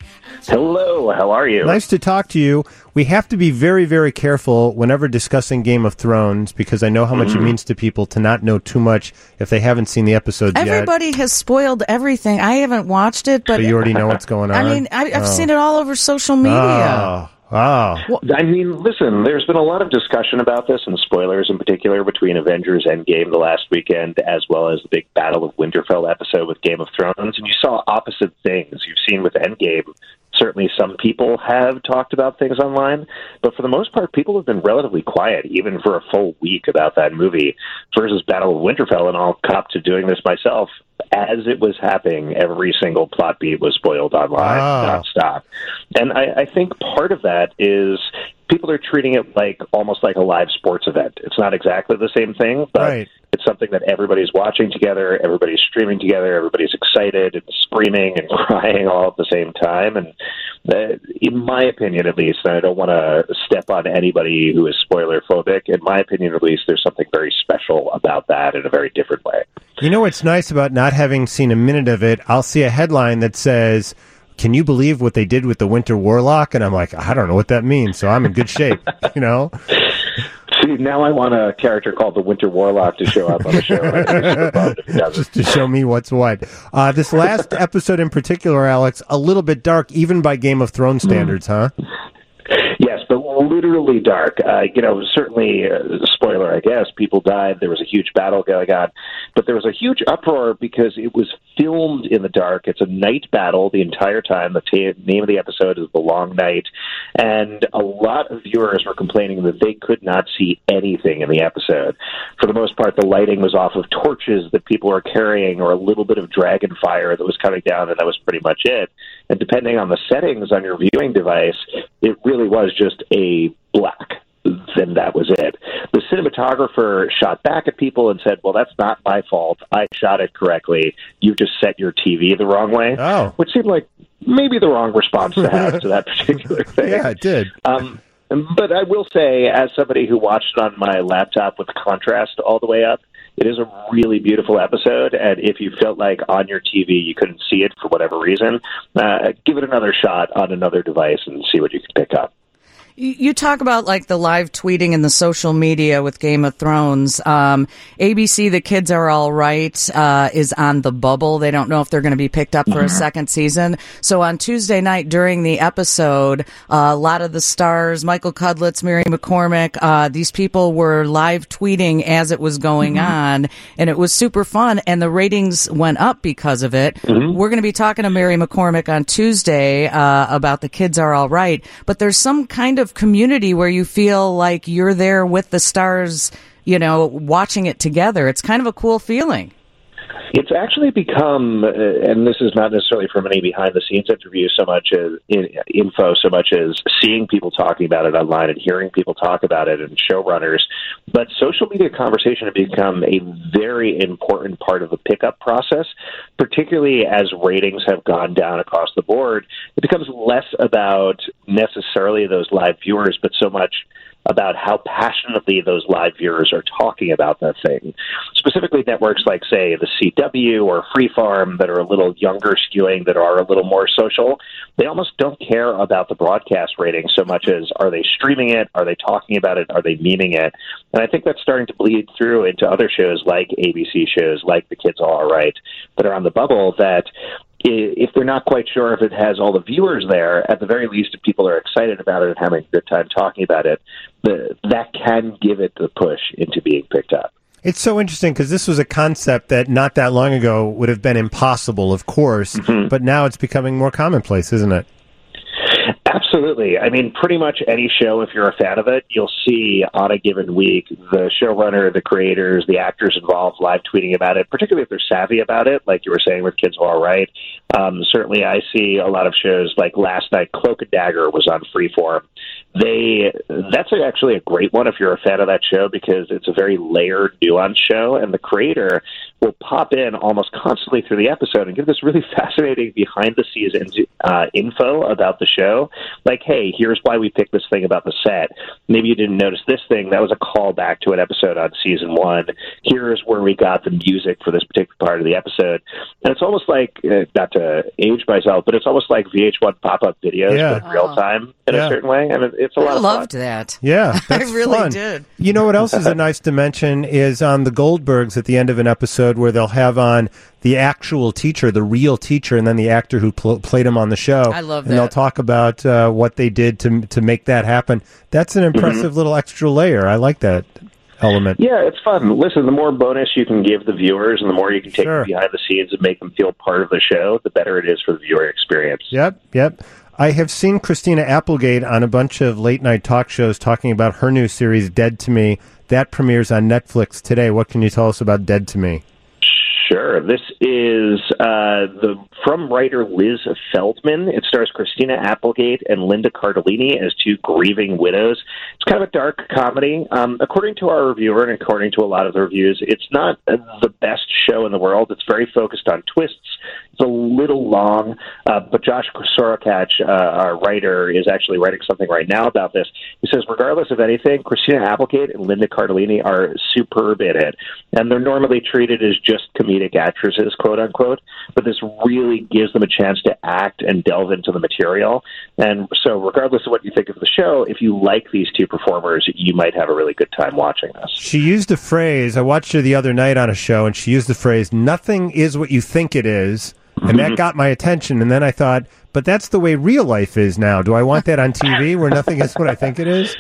Hello, how are you? Nice to talk to you. We have to be very, very careful whenever discussing Game of Thrones, because I know how much it means to people to not know too much if they haven't seen the episodes yet. Everybody has spoiled everything. I haven't watched it, but you already know what's going on. I mean, I've seen it all over social media. Oh. I mean, listen, there's been a lot of discussion about this, and spoilers in particular, between Avengers Endgame the last weekend, as well as the big Battle of Winterfell episode with Game of Thrones, and you saw opposite things. You've seen with Endgame, certainly some people have talked about things online, but for the most part, people have been relatively quiet, even for a full week, about that movie, versus Battle of Winterfell, and I'll cop to doing this myself. As it was happening, every single plot beat was spoiled online, nonstop. And I think part of that is people are treating it like almost like a live sports event. It's not exactly the same thing, but it's something that everybody's watching together, everybody's streaming together, everybody's excited and screaming and crying all at the same time. And in my opinion, at least, and I don't want to step on anybody who is spoiler phobic, in my opinion, at least, there's something very special about that in a very different way. You know what's nice about not having seen a minute of it? I'll see a headline that says, "Can you believe what they did with the Winter Warlock?" And I'm like, I don't know what that means, so I'm in good shape, you know? See, now I want a character called the Winter Warlock to show up on the show. Just to show me what's what. This last episode in particular, Alex, a little bit dark, even by Game of Thrones standards, huh? Yes, but literally dark. Certainly, spoiler, I guess, people died. There was a huge battle going on. But there was a huge uproar because it was filmed in the dark. It's a night battle the entire time. The name of the episode is The Long Night. And a lot of viewers were complaining that they could not see anything in the episode. For the most part, the lighting was off of torches that people were carrying or a little bit of dragon fire that was coming down, and that was pretty much it. And depending on the settings on your viewing device, it really was just a black. Then that was it. The cinematographer shot back at people and said, well, that's not my fault. I shot it correctly. You just set your TV the wrong way. Oh. Which seemed like maybe the wrong response to have to that particular thing. Yeah, it did. But I will say, as somebody who watched it on my laptop with the contrast all the way up, it is a really beautiful episode, and if you felt like on your TV you couldn't see it for whatever reason, give it another shot on another device and see what you can pick up. You talk about like the live tweeting and the social media with Game of Thrones. ABC, The Kids Are All Right, is on the bubble. They don't know if they're going to be picked up for a second season. So on Tuesday night during the episode, a lot of the stars, Michael Cudlitz, Mary McCormick, these people were live tweeting as it was going on, and it was super fun, and the ratings went up because of it. We're going to be talking to Mary McCormick on Tuesday about The Kids Are All Right, but there's some kind of community where you feel like you're there with the stars, watching it together. It's kind of a cool feeling. It's actually become, and this is not necessarily from any behind-the-scenes interview so much as info, so much as seeing people talking about it online and hearing people talk about it and showrunners, but social media conversation has become a very important part of the pickup process, particularly as ratings have gone down across the board. It becomes less about necessarily those live viewers, but so much about how passionately those live viewers are talking about that thing. Specifically, networks like, say, the CW or Freeform that are a little younger skewing, that are a little more social, they almost don't care about the broadcast rating so much as, are they streaming it? Are they talking about it? Are they memeing it? And I think that's starting to bleed through into other shows like ABC shows, like The Kids All Right, that are on the bubble, that if they're not quite sure if it has all the viewers there, at the very least, if people are excited about it and having a good time talking about it, that can give it the push into being picked up. It's so interesting because this was a concept that not that long ago would have been impossible, of course, but now it's becoming more commonplace, isn't it? Absolutely. I mean, pretty much any show, if you're a fan of it, you'll see on a given week the showrunner, the creators, the actors involved live tweeting about it, particularly if they're savvy about it, like you were saying with Kids Are All Right. Certainly I see a lot of shows like last night, Cloak and Dagger was on Freeform. That's actually a great one if you're a fan of that show because it's a very layered, nuanced show, and the creator will pop in almost constantly through the episode and give this really fascinating behind-the-scenes info about the show. Like, hey, here's why we picked this thing about the set. Maybe you didn't notice this thing. That was a callback to an episode on season 1. Here's where we got the music for this particular part of the episode. And it's almost like, not to age myself, but it's almost like VH1 pop-up videos, but in real time in a certain way. And it's a lot of fun. I loved that. Yeah, that's I really fun. did. You know what else is a nice dimension is on the Goldbergs at the end of an episode where they'll have on the actual teacher, the real teacher, and then the actor who played him on the show. I love that. And they'll talk about what they did to make that happen. That's an impressive little extra layer. I like that element. Yeah, it's fun. Listen, the more bonus you can give the viewers and the more you can take them behind the scenes and make them feel part of the show, the better it is for the viewer experience. Yep. I have seen Christina Applegate on a bunch of late-night talk shows talking about her new series, Dead to Me. That premieres on Netflix today. What can you tell us about Dead to Me? Sure. This is from writer Liz Feldman. It stars Christina Applegate and Linda Cardellini as two grieving widows. It's kind of a dark comedy. According to our reviewer and according to a lot of the reviews, it's not the best show in the world. It's very focused on twists. It's a little long, but Josh Sorokach, our writer, is actually writing something right now about this. He says, regardless of anything, Christina Applegate and Linda Cardellini are superb in it. And they're normally treated as just comedic actresses, quote unquote, but this really gives them a chance to act and delve into the material. And so regardless of what you think of the show, if you like these two performers, you might have a really good time watching this. She used a phrase, I watched her the other night on a show, and she used the phrase, nothing is what you think it is. And that got my attention. And then I thought, but that's the way real life is now. Do I want that on TV where nothing is what I think it is?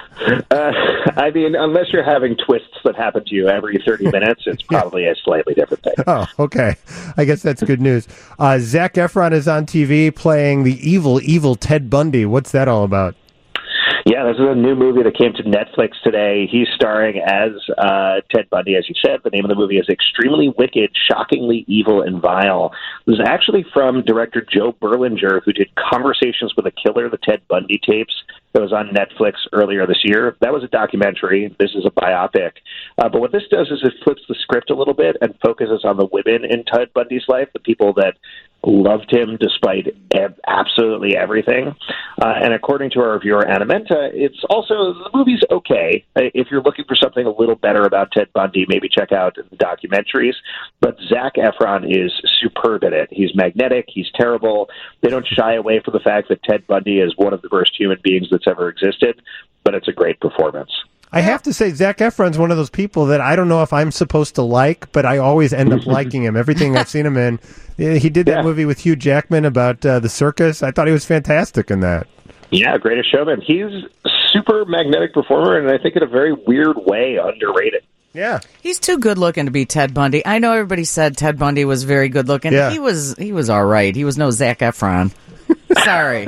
I mean, unless you're having twists that happen to you every 30 minutes, it's probably a slightly different thing. Oh, okay. I guess that's good news. Zac Efron is on TV playing the evil Ted Bundy. What's that all about? Yeah, this is a new movie that came to Netflix today. He's starring as Ted Bundy, as you said. The name of the movie is Extremely Wicked, Shockingly Evil, and Vile. It was actually from director Joe Berlinger, who did Conversations with a Killer, the Ted Bundy tapes, that was on Netflix earlier this year. That was a documentary. This is a biopic. But what this does is it flips the script a little bit and focuses on the women in Ted Bundy's life, the people that loved him despite absolutely everything. And according to our reviewer, Anna Menta, it's also, the movie's okay. If you're looking for something a little better about Ted Bundy, maybe check out the documentaries. But Zac Efron is superb at it. He's magnetic. He's terrible. They don't shy away from the fact that Ted Bundy is one of the worst human beings that's ever existed, but it's a great performance. I have to say, Zac Efron's one of those people that I don't know if I'm supposed to like, but I always end up liking him. Everything I've seen him in. He did that movie with Hugh Jackman about the circus. I thought he was fantastic in that. Yeah, Greatest Showman. He's a super magnetic performer, and I think in a very weird way underrated. Yeah. He's too good looking to be Ted Bundy. I know everybody said Ted Bundy was very good looking. Yeah. He was all right. He was no Zac Efron. Sorry.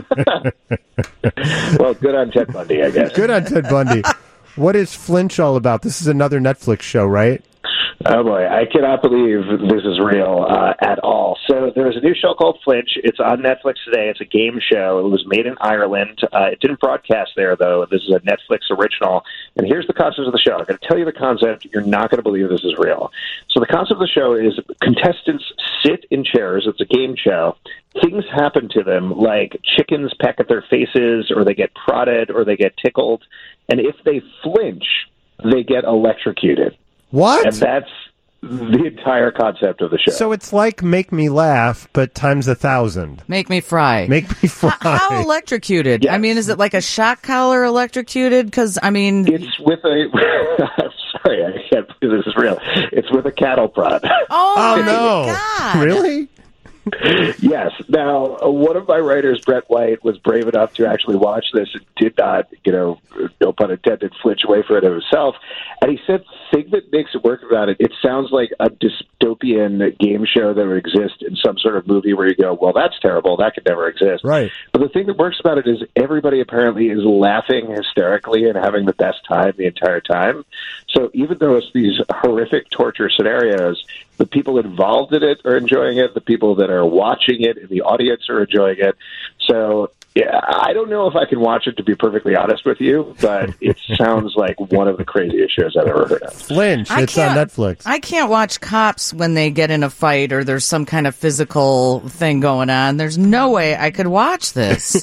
Well, good on Ted Bundy, I guess. Good on Ted Bundy. What is Flinch all about? This is another Netflix show, right? Oh, boy. I cannot believe this is real at all. So there's a new show called Flinch. It's on Netflix today. It's a game show. It was made in Ireland. It didn't broadcast there, though. This is a Netflix original. And here's the concept of the show. I'm going to tell you the concept. You're not going to believe this is real. So the concept of the show is contestants sit in chairs. It's a game show. Things happen to them, like chickens peck at their faces, or they get prodded, or they get tickled. And if they flinch, they get electrocuted. What? And that's the entire concept of the show. So it's like Make Me Laugh, but times 1,000. Make me fry. Make me fry. How electrocuted? Yes. I mean, is it like a shock collar electrocuted? Because, I mean... It's with a... Sorry, I can't believe this is real. It's with a cattle prod. Oh, no. my God. Really? Yes. Now, one of my writers, Brett White, was brave enough to actually watch this and did not, no pun intended, flinch away from it himself. And he said the thing that makes it work about it, it sounds like a dystopian game show that would exist in some sort of movie where you go, well, that's terrible. That could never exist. Right. But the thing that works about it is everybody apparently is laughing hysterically and having the best time the entire time. So even though it's these horrific torture scenarios, the people involved in it are enjoying it. The people that are watching it in the audience are enjoying it. So, yeah, I don't know if I can watch it, to be perfectly honest with you, but it sounds like one of the craziest shows I've ever heard of. Flinch. It's on Netflix. I can't watch cops when they get in a fight or there's some kind of physical thing going on. There's no way I could watch this.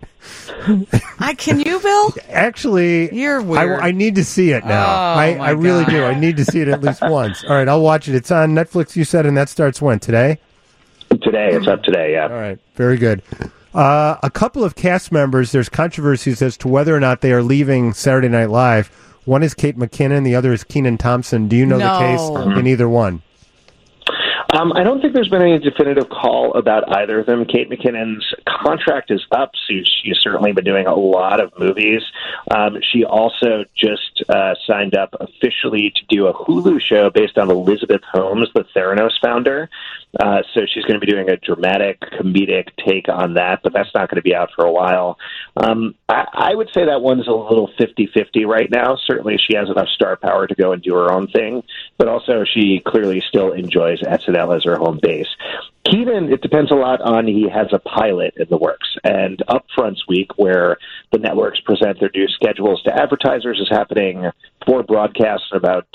Can you, Bill? Actually, You're weird. I need to see it now. Oh, I really God. do. I need to see it at least once. All right, I'll watch it. It's on Netflix, you said, and that starts when? Today? Today. It's up today, yeah. All right. Very good. A couple of cast members, there's controversies as to whether or not they are leaving Saturday Night Live. One is Kate McKinnon. The other is Kenan Thompson. Do you know the case in either one? I don't think there's been any definitive call about either of them. Kate McKinnon's contract is up, so she's certainly been doing a lot of movies. She also just signed up officially to do a Hulu show based on Elizabeth Holmes, the Theranos founder. So she's going to be doing a dramatic, comedic take on that, but that's not going to be out for a while. I would say that one's a little 50-50 right now. Certainly she has enough star power to go and do her own thing, but also she clearly still enjoys SNL as her home base. Kenan, it depends a lot on, he has a pilot in the works. And Upfronts Week, where the networks present their new schedules to advertisers, is happening for broadcasts in about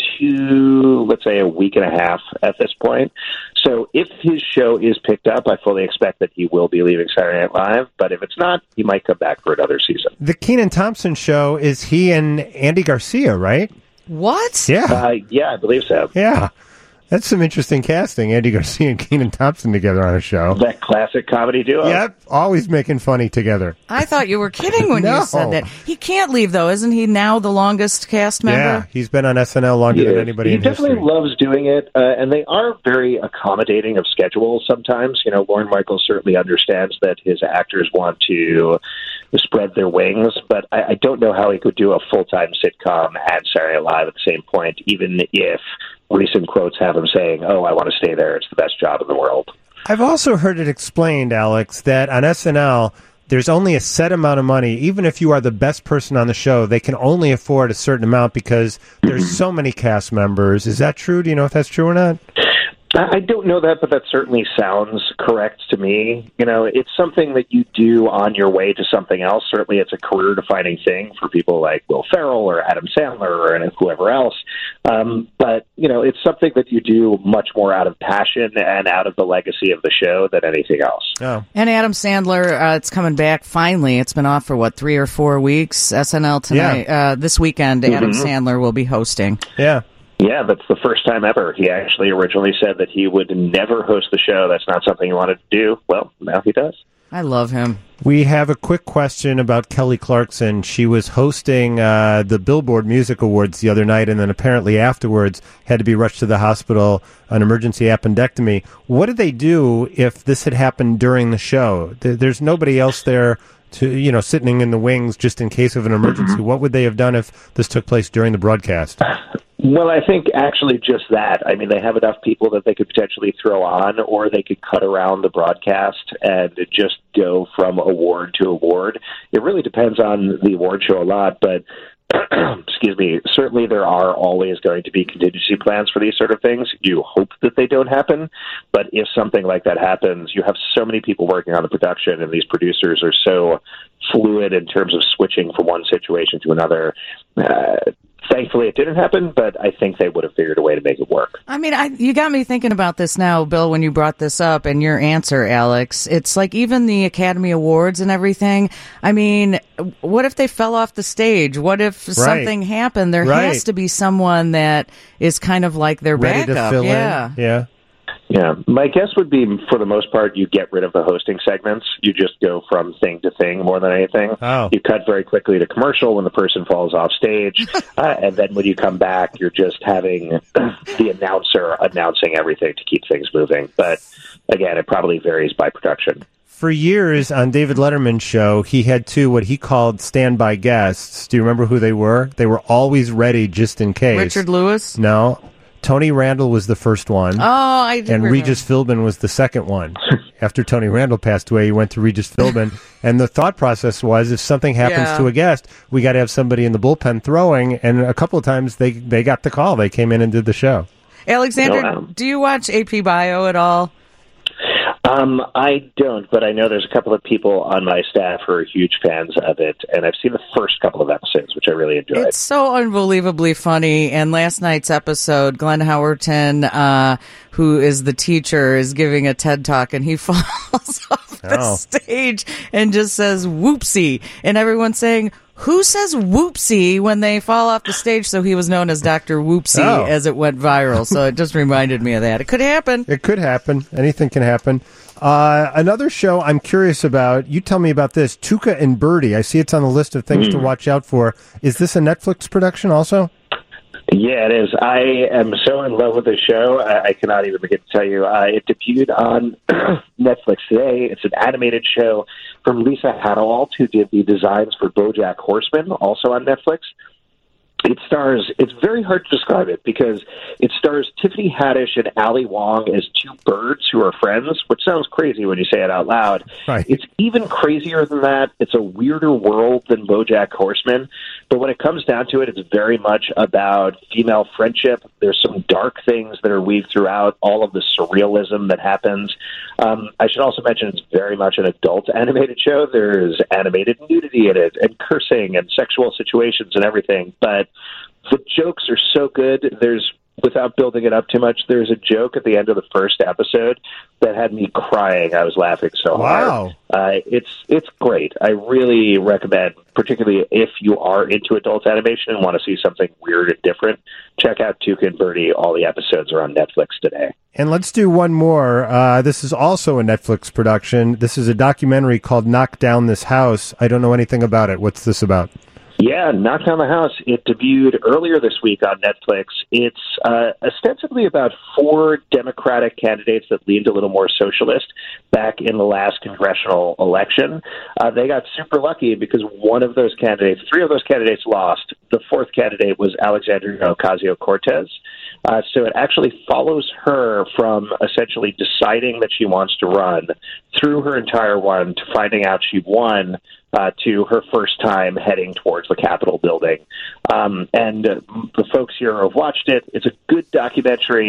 a week and a half at this point. So if his show is picked up, I fully expect that he will be leaving Saturday Night Live. But if it's not, he might come back for another season. The Kenan Thompson show is he and Andy Garcia, right? What? Yeah. Yeah, I believe so. Yeah. That's some interesting casting. Andy Garcia and Kenan Thompson together on a show. That classic comedy duo. Yep. Always making funny together. I thought you were kidding when No. you said that. He can't leave, though. Isn't he now the longest cast member? Yeah. He's been on SNL longer than anybody in history. He definitely loves doing it, and they are very accommodating of schedules sometimes. Lorne Michaels certainly understands that his actors want to spread their wings, but I don't know how he could do a full-time sitcom at Saturday Night Live at the same point, even if recent quotes have him saying, I want to stay there. It's the best job in the world. I've also heard it explained, Alex, that on SNL, there's only a set amount of money. Even if you are the best person on the show, they can only afford a certain amount because there's so many cast members. Is that true? Do you know if that's true or not? I don't know that, but that certainly sounds correct to me. You know, it's something that you do on your way to something else. Certainly it's a career-defining thing for people like Will Ferrell or Adam Sandler or whoever else. But, you know, it's something that you do much more out of passion and out of the legacy of the show than anything else. Oh. And Adam Sandler, it's coming back finally. It's been off for, 3 or 4 weeks? SNL tonight. Yeah. This weekend, Adam Sandler will be hosting. Yeah. Yeah, that's the first time ever. He actually originally said that he would never host the show. That's not something he wanted to do. Well, now he does. I love him. We have a quick question about Kelly Clarkson. She was hosting the Billboard Music Awards the other night, and then apparently afterwards had to be rushed to the hospital, an emergency appendectomy. What did they do if this had happened during the show? There's nobody else there to, sitting in the wings just in case of an emergency. What would they have done if this took place during the broadcast? Well, I think actually just that. I mean, they have enough people that they could potentially throw on, or they could cut around the broadcast and just go from award to award. It really depends on the award show a lot, but excuse me, certainly there are always going to be contingency plans for these sort of things. You hope that they don't happen, but if something like that happens, you have so many people working on the production, and these producers are so fluid in terms of switching from one situation to another. Thankfully, it didn't happen, but I think they would have figured a way to make it work. I mean, you got me thinking about this now, Bill, when you brought this up, and your answer, Alex. It's like even the Academy Awards and everything. I mean, what if they fell off the stage? What if something happened? There has to be someone that is kind of like their ready backup. To fill in. Yeah. Yeah, my guess would be, for the most part, you get rid of the hosting segments. You just go from thing to thing more than anything. Oh. You cut very quickly to commercial when the person falls off stage, and then when you come back, you're just having the announcer announcing everything to keep things moving. But again, it probably varies by production. For years on David Letterman's show, he had two what he called standby guests. Do you remember who they were? They were always ready just in case. Richard Lewis? No. Tony Randall was the first one. Oh, I did. And Regis Philbin was the second one. After Tony Randall passed away, he went to Regis Philbin. And the thought process was, if something happens to a guest, we got to have somebody in the bullpen throwing. And a couple of times they got the call. They came in and did the show. Alexander, do you watch AP Bio at all? I don't, but I know there's a couple of people on my staff who are huge fans of it, and I've seen the first couple of episodes, which I really enjoyed. It's so unbelievably funny, and last night's episode, Glenn Howerton, who is the teacher, is giving a TED Talk, and he falls off the stage and just says, whoopsie, and everyone's saying, who says whoopsie when they fall off the stage? So he was known as Dr. Whoopsie as it went viral. So it just reminded me of that. It could happen. It could happen. Anything can happen. Another show I'm curious about, you tell me about this, Tuca and Birdie. I see it's on the list of things to watch out for. Is this a Netflix production also? Yeah, it is. I am so in love with the show. I cannot even begin to tell you. It debuted on Netflix today. It's an animated show from Lisa Hadawalt, who did the designs for BoJack Horseman, also on Netflix. It's very hard to describe it because it stars Tiffany Haddish and Ali Wong as two birds who are friends, which sounds crazy when you say it out loud. Right. It's even crazier than that. It's a weirder world than BoJack Horseman, but when it comes down to it, it's very much about female friendship. There's some dark things that are weaved throughout, all of the surrealism that happens. I should also mention it's very much an adult animated show. There's animated nudity in it and cursing and sexual situations and everything, but the jokes are so good. Without building it up too much, there's a joke at the end of the first episode that had me crying. I was laughing so hard. It's great. I really recommend, particularly if you are into adult animation and want to see something weird and different, check out Tuca and Birdie. All the episodes are on Netflix today. And let's do one more. This is also a Netflix production. This is a documentary called Knock Down This House. I don't know anything about it. What's this about? Yeah, Knock Down the House. It debuted earlier this week on Netflix. It's ostensibly about 4 Democratic candidates that leaned a little more socialist back in the last congressional election. They got super lucky because 3 of those candidates lost. The 4th candidate was Alexandria Ocasio-Cortez. So it actually follows her from essentially deciding that she wants to run through her entire run to finding out she won to her first time heading towards the Capitol building. And the folks here have watched it. It's a good documentary.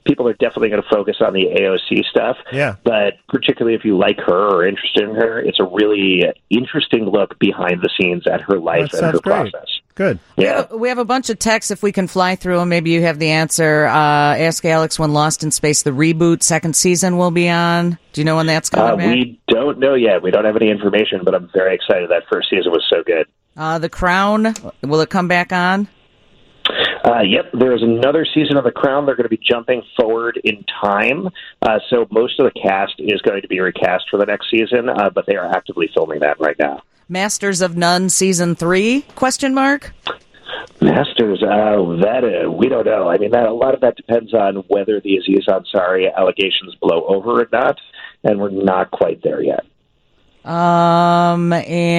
people are definitely going to focus on the AOC stuff. Yeah. But particularly if you like her or interested in her, it's a really interesting look behind the scenes at her life and her process. Good. Yeah. We have a bunch of texts. If we can fly through them, maybe you have the answer. Ask Alex when Lost in Space, the reboot, second season will be on. Do you know when that's coming back? We don't know yet. We don't have any information, but I'm very excited. That first season was so good. The Crown, will it come back on? Yep, there's another season of The Crown. They're going to be jumping forward in time. So most of the cast is going to be recast for the next season, but they are actively filming that right now. Masters of None season 3? Question mark. Masters, we don't know. I mean, a lot of that depends on whether the Aziz Ansari allegations blow over or not, and we're not quite there yet. And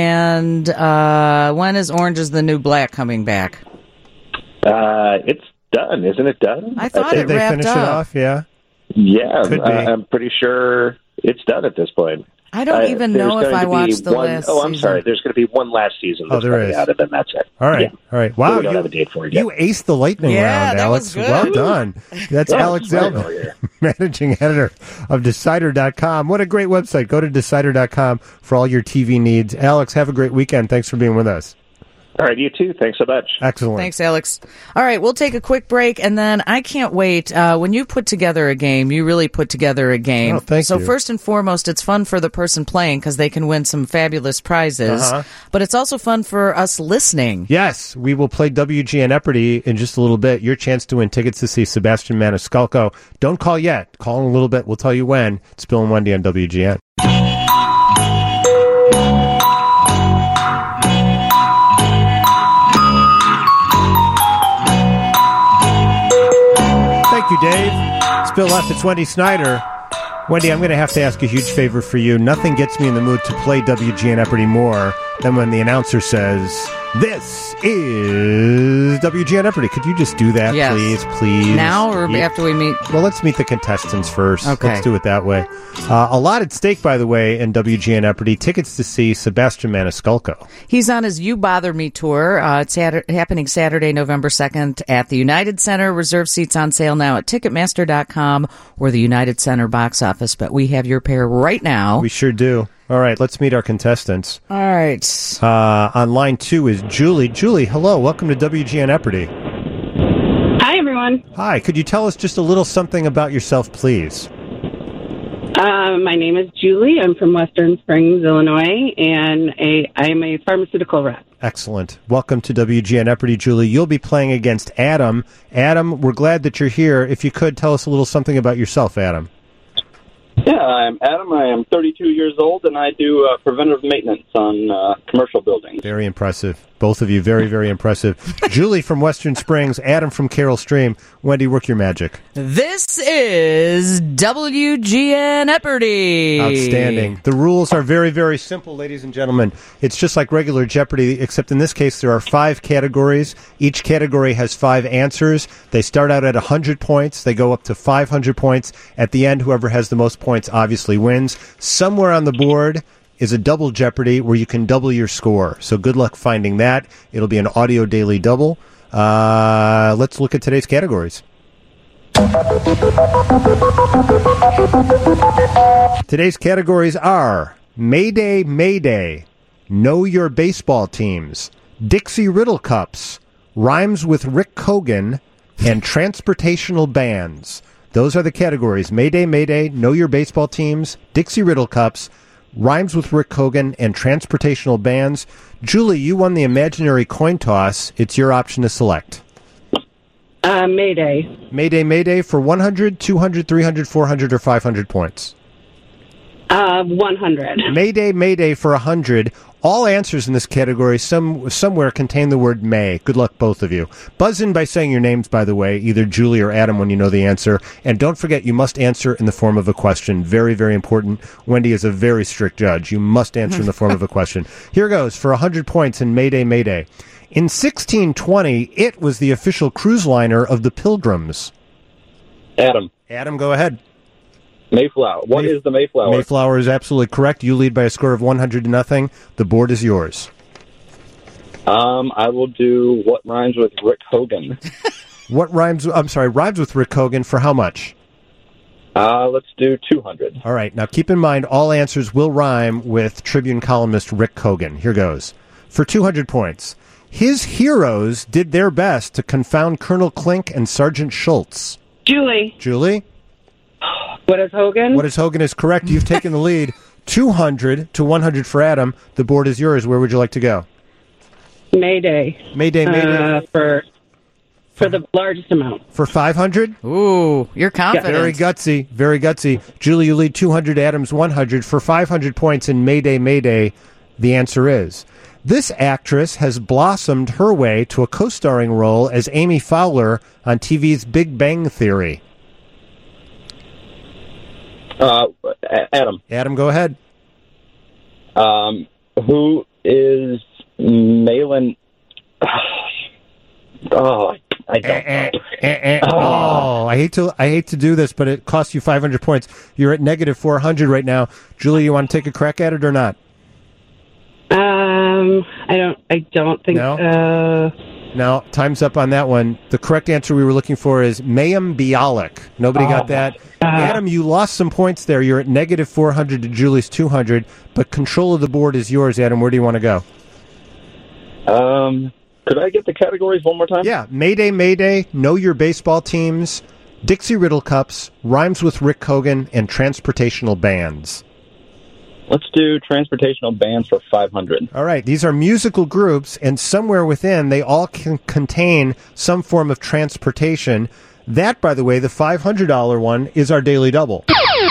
when is Orange is the New Black coming back? It's done, isn't it done? I thought Did it they wrapped finish up. it off? Yeah. Yeah, Could be. I'm pretty sure it's done at this point. I don't even know if I watched the last season. Oh, I'm sorry. There's going to be one last season that's there coming is. out, and then that's it. All right. Yeah. All right. So Wow. we don't have a date for it yet. You aced the lightning Yeah, round, that Alex. was good. Well done. That's Yeah, Alex it's right Zelman, over here. managing editor of Decider.com. What a great website. Go to Decider.com for all your TV needs. Alex, have a great weekend. Thanks for being with us. All right, you too. Thanks so much. Excellent. Thanks, Alex. All right, we'll take a quick break, and then I can't wait. When you put together a game, you really put together a game. Oh, thank so you. first and foremost, it's fun for the person playing because they can win some fabulous prizes. But it's also fun for us listening. Yes, we will play WGN Jeopardy in just a little bit. Your chance to win tickets to see Sebastian Maniscalco. Don't call yet. Call in a little bit. We'll tell you when. It's Bill and Wendy on WGN. Thank you, Dave. It's Bill F. It's Wendy Snyder. Wendy, I'm going to have to ask a huge favor for you. Nothing gets me in the mood to play WGN Jeopardy more than when the announcer says, "This is WGN Jeopardy." Could you just do that, Yes. please? Now or Yeah. after we meet? Well, let's meet the contestants first. Okay. Let's do it that way. A lot at stake, by the way, in WGN Jeopardy. Tickets to see Sebastian Maniscalco. He's on his You Bother Me tour. It's happening Saturday, November 2nd at the United Center. Reserve seats on sale now at Ticketmaster.com or the United Center box office. But we have your pair right now. We sure do. All right, let's meet our contestants. All right. On line 2 is Julie. Julie, hello. Welcome to WGN Jeopardy. Hi, everyone. Hi. Could you tell us just a little something about yourself, please? My name is Julie. I'm from Western Springs, Illinois, and I'm a pharmaceutical rep. Excellent. Welcome to WGN Jeopardy, Julie. You'll be playing against Adam. Adam, we're glad that you're here. If you could, tell us a little something about yourself, Adam. Yeah, I'm Adam. I am 32 years old, and I do preventative maintenance on commercial buildings. Very impressive. Both of you, very, very impressive. Julie from Western Springs, Adam from Carroll Stream. Wendy, work your magic. This is WGN Jeopardy. Outstanding. The rules are very, very simple, ladies and gentlemen. It's just like regular Jeopardy, except in this case there are 5 categories. Each category has 5 answers. They start out at 100 points. They go up to 500 points. At the end, whoever has the most points obviously wins. Somewhere on the board is a double Jeopardy where you can double your score. So good luck finding that. It'll be an audio daily double. Let's look at today's categories. Today's categories are Mayday, Mayday, Know Your Baseball Teams, Dixie Riddle Cups, Rhymes with Rick Cogan, and Transportational Bands. Those are the categories. Mayday, Mayday, Know Your Baseball Teams, Dixie Riddle Cups, Rhymes with Rick Cogan, and Transportational Bands. Julie, you won the imaginary coin toss. It's your option to select. Mayday. Mayday, Mayday for 100, 200, 300, 400, or 500 points. 100. Mayday, Mayday for 100. All answers in this category somewhere contain the word may. Good luck, both of you. Buzz in by saying your names, by the way, either Julie or Adam when you know the answer. And don't forget, you must answer in the form of a question. Very, very important. Wendy is a very strict judge. You must answer in the form of a question. Here goes for 100 points in Mayday, Mayday. In 1620, it was the official cruise liner of the Pilgrims. Adam. Adam, go ahead. Mayflower. What is the Mayflower? Mayflower is absolutely correct. You lead by a score of 100-0. The board is yours. I will do what rhymes with Rick Hogan. Rhymes with Rick Hogan for how much? Let's do 200. All right. Now, keep in mind, all answers will rhyme with Tribune columnist Rick Kogan. Here goes. For 200 points, his heroes did their best to confound Colonel Klink and Sergeant Schultz. Julie. Julie? What is Hogan? What is Hogan is correct. You've taken the lead. 200 to 100 for Adam. The board is yours. Where would you like to go? Mayday. Mayday. For the largest amount. For 500? Ooh, you're confident. Very gutsy. Very gutsy. Julie, you lead 200. Adam's 100. For 500 points in Mayday, the answer is... This actress has blossomed her way to a co-starring role as Amy Fowler on TV's Big Bang Theory. Adam. Adam, go ahead. Who is Malin? Oh, I don't know. Oh, I hate to do this, but it costs you 500 points. You're at negative 400 right now. Julie, you want to take a crack at it or not? I don't think. No, time's up on that one. The correct answer we were looking for is Mayim Bialik. Nobody got that. Adam, you lost some points there. You're at negative 400 to Julie's 200, but control of the board is yours, Adam. Where do you want to go? Could I get the categories one more time? Yeah, Mayday, Know Your Baseball Teams, Dixie Riddle Cups, Rhymes with Rick Kogan, and Transportational Bands. Let's do transportational bands for 500. All right. These are musical groups, and somewhere within, they all can contain some form of transportation. That, by the way, the $500 one, is our daily double.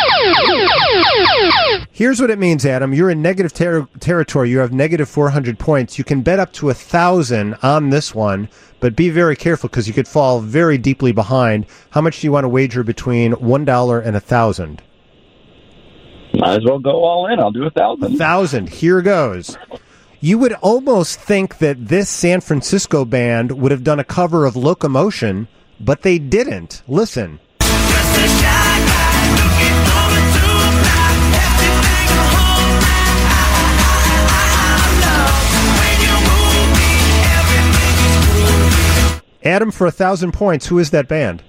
Here's what it means, Adam. You're in negative territory. You have negative 400 points. You can bet up to 1,000 on this one, but be very careful because you could fall very deeply behind. How much do you want to wager between $1 and 1,000? Might as well go all in. I'll do 1,000. 1,000. Here goes. You would almost think that this San Francisco band would have done a cover of Locomotion, but they didn't. Listen. Adam, for 1,000 points, who is that band?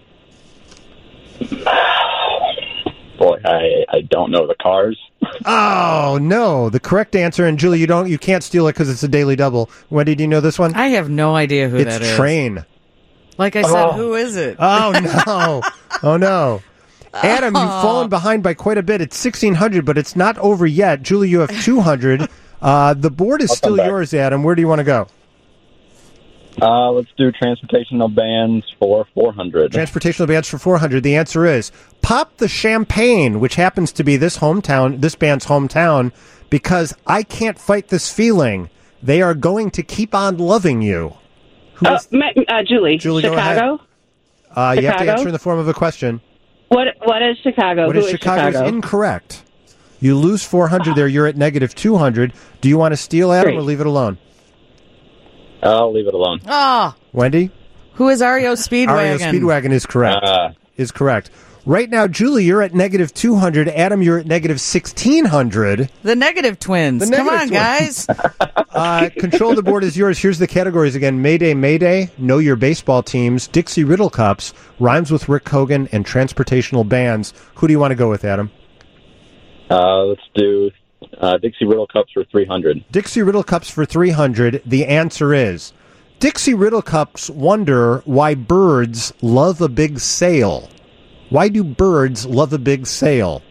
Boy, I don't know the Cars. Oh, no. The correct answer, and Julie, you can't steal it because it's a daily double. Wendy, do you know this one? I have no idea who that is. It's Train. Like I said, who is it? Oh, no. Oh, no. Adam, you've fallen behind by quite a bit. It's 1,600, but it's not over yet. Julie, you have 200. The board is still yours, Adam. Where do you want to go? Let's do transportational bands for 400. Transportational bands for 400. The answer is Pop the Champagne, which happens to be this band's hometown, because I Can't Fight This Feeling. They are going to keep on loving you. Julie. Julie, Chicago? Go ahead. You have to answer in the form of a question. What is Chicago? What is Chicago? Is incorrect. You lose 400 there. You're at negative 200. Do you want to steal, Adam, or leave it alone? I'll leave it alone. Wendy? Who is REO Speedwagon? REO Speedwagon is correct. Is correct. Right now, Julie, you're at negative 200. Adam, you're at negative 1,600. The negative twins. Come on, guys. Control the board is yours. Here's the categories again. Mayday, Know Your Baseball Teams, Dixie Riddle Cups, Rhymes with Rick Kogan, and Transportational Bands. Who do you want to go with, Adam? Let's do Dixie Riddle Cups for 300. Dixie Riddle Cups for 300. The answer is Dixie Riddle Cups wonder why birds love a big sail. Why do birds love a big sail?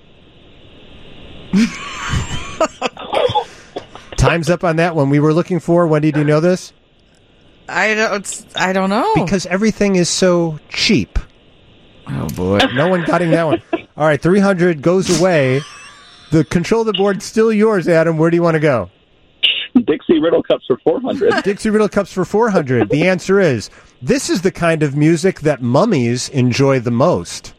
Time's up on that one. We were looking for, Wendy, do you know this? I don't know. Because everything is so cheap. Oh, boy. No one got that one. All right, 300 goes away. The control of the board's still yours, Adam. Where do you want to go? Dixie Riddle Cups for 400. Dixie Riddle Cups for 400. The answer is, this is the kind of music that mummies enjoy the most.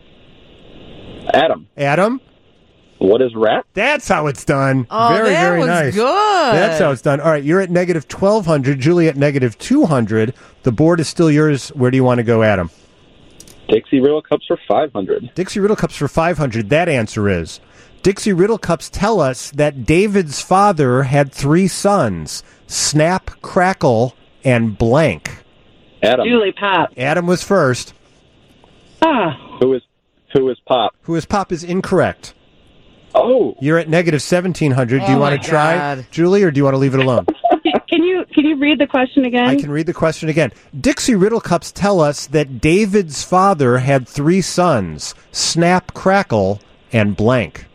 Adam? What is rap? That's how it's done. Oh, very, that very was nice. good. That's how it's done. All right, you're at negative 1,200. Julie at negative 200. The board is still yours. Where do you want to go, Adam? Dixie Riddle Cups for 500. Dixie Riddle Cups for 500. That answer is Dixie Riddle Cups tell us that David's father had 3 sons, Snap, Crackle, and Blank. Adam. Julie Pop. Adam was first. Who Who is Pop? Who is Pop is incorrect. Oh. You're at negative 1,700. Do you Oh, want my to try, God. Julie, or do you want to leave it alone? Can you read the question again? I can read the question again. Dixie Riddle Cups tell us that David's father had 3 sons, Snap, Crackle, and blank.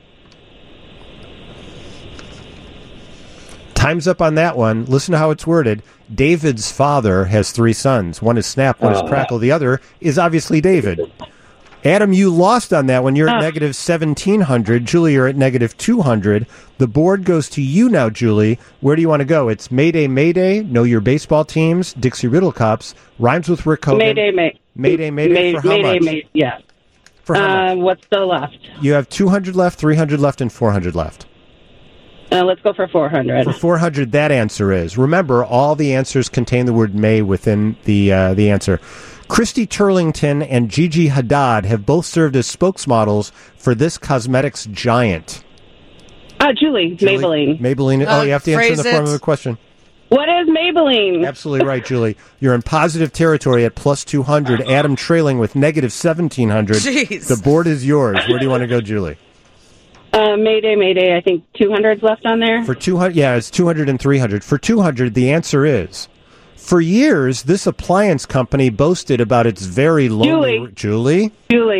Time's up on that one. Listen to how it's worded. David's father has 3 sons. One is Snap, one is Crackle. The other is obviously David. Adam, you lost on that one. You're at negative 1,700. Julie, you're at negative 200. The board goes to you now, Julie. Where do you want to go? It's Mayday, Mayday, Know Your Baseball Teams, Dixie Riddle Cups, Rhymes with Rick Hogan. Mayday, Mayday, for how much? Yeah. For how much? What's still left? You have 200 left, 300 left, and 400 left. Let's go for 400. For 400, that answer is. Remember, all the answers contain the word may within the answer. Christy Turlington and Gigi Hadid have both served as spokesmodels for this cosmetics giant. Julie, Maybelline. Maybelline. Oh, you have to answer in the form of a question. What is Maybelline? Absolutely right, Julie. You're in positive territory at plus 200. Adam trailing with negative 1,700. Jeez. The board is yours. Where do you want to go, Julie? Mayday. I think 200's left on there. For 200, yeah, it's 200 and 300. For 200, the answer is, for years, this appliance company boasted about its very lonely... Julie?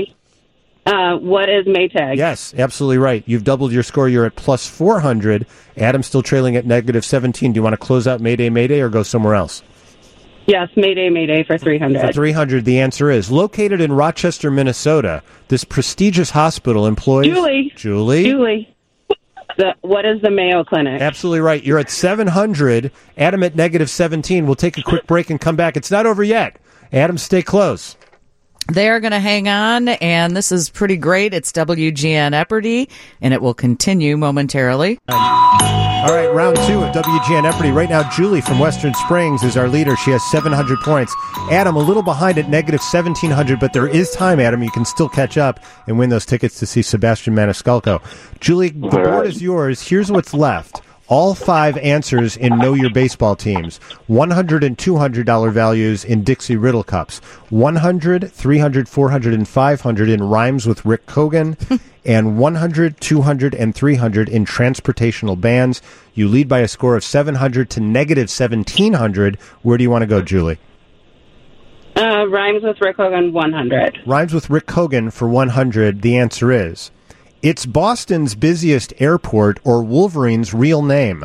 What is Maytag? Yes, absolutely right. You've doubled your score. You're at plus 400. Adam's still trailing at negative 17. Do you want to close out Mayday or go somewhere else? Yes, Mayday for 300. For 300, the answer is, located in Rochester, Minnesota, this prestigious hospital employs... Julie? What is the Mayo Clinic? Absolutely right. You're at 700. Adam at negative 17. We'll take a quick break and come back. It's not over yet. Adam, stay close. They're going to hang on, and this is pretty great. It's WGN Epperty, and it will continue momentarily. All right, round 2 of WGN Epperty. Right now, Julie from Western Springs is our leader. She has 700 points. Adam, a little behind at negative 1,700, but there is time, Adam. You can still catch up and win those tickets to see Sebastian Maniscalco. Julie, the board is yours. Here's what's left. All 5 answers in Know Your Baseball Teams. $100 and $200 values in Dixie Riddle Cups. $100, $300, $400, and $500 in Rhymes with Rick Hogan. And $100, $200, and $300 in transportational bands. You lead by a score of 700 to negative 1,700. Where do you want to go, Julie? Rhymes with Rick Hogan, 100. Rhymes with Rick Hogan for 100. The answer is, it's Boston's busiest airport or Wolverine's real name.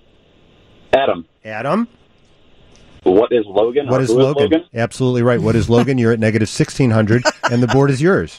Adam? What is Logan? What is Logan? Absolutely right. What is Logan? You're at negative 1,600, and the board is yours.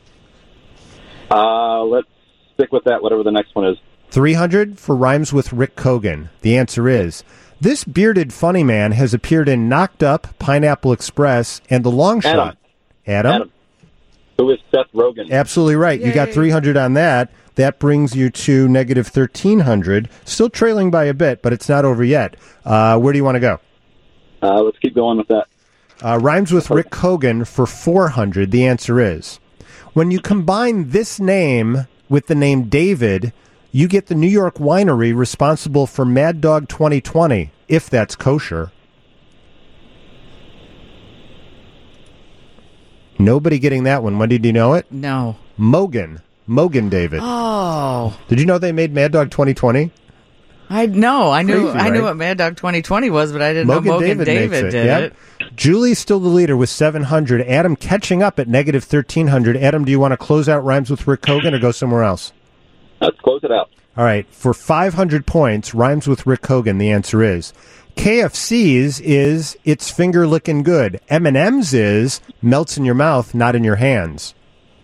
Let's stick with that, whatever the next one is. 300 for Rhymes with Rick Hogan. The answer is, this bearded funny man has appeared in Knocked Up, Pineapple Express, and The Long Shot. Adam? Who is Seth Rogen? Absolutely right. Yay. You got 300 on that. That brings you to negative 1,300. Still trailing by a bit, but it's not over yet. Where do you want to go? Let's keep going with that. Rhymes with Rick Hogan for 400. The answer is, when you combine this name with the name David, you get the New York winery responsible for Mad Dog 2020, if that's kosher. Nobody getting that one. Wendy, do you know it? No. Mogan David. Oh. Did you know they made Mad Dog 2020? I know. I knew right? what Mad Dog 2020 was, but I didn't know Mogan David did it. Julie's still the leader with 700. Adam catching up at negative 1,300. Adam, do you want to close out Rhymes with Rick Hogan or go somewhere else? Let's close it out. All right. For 500 points, Rhymes with Rick Hogan, the answer is, KFC's is It's Finger Lickin' Good. M&M's is Melts in Your Mouth, Not in Your Hands.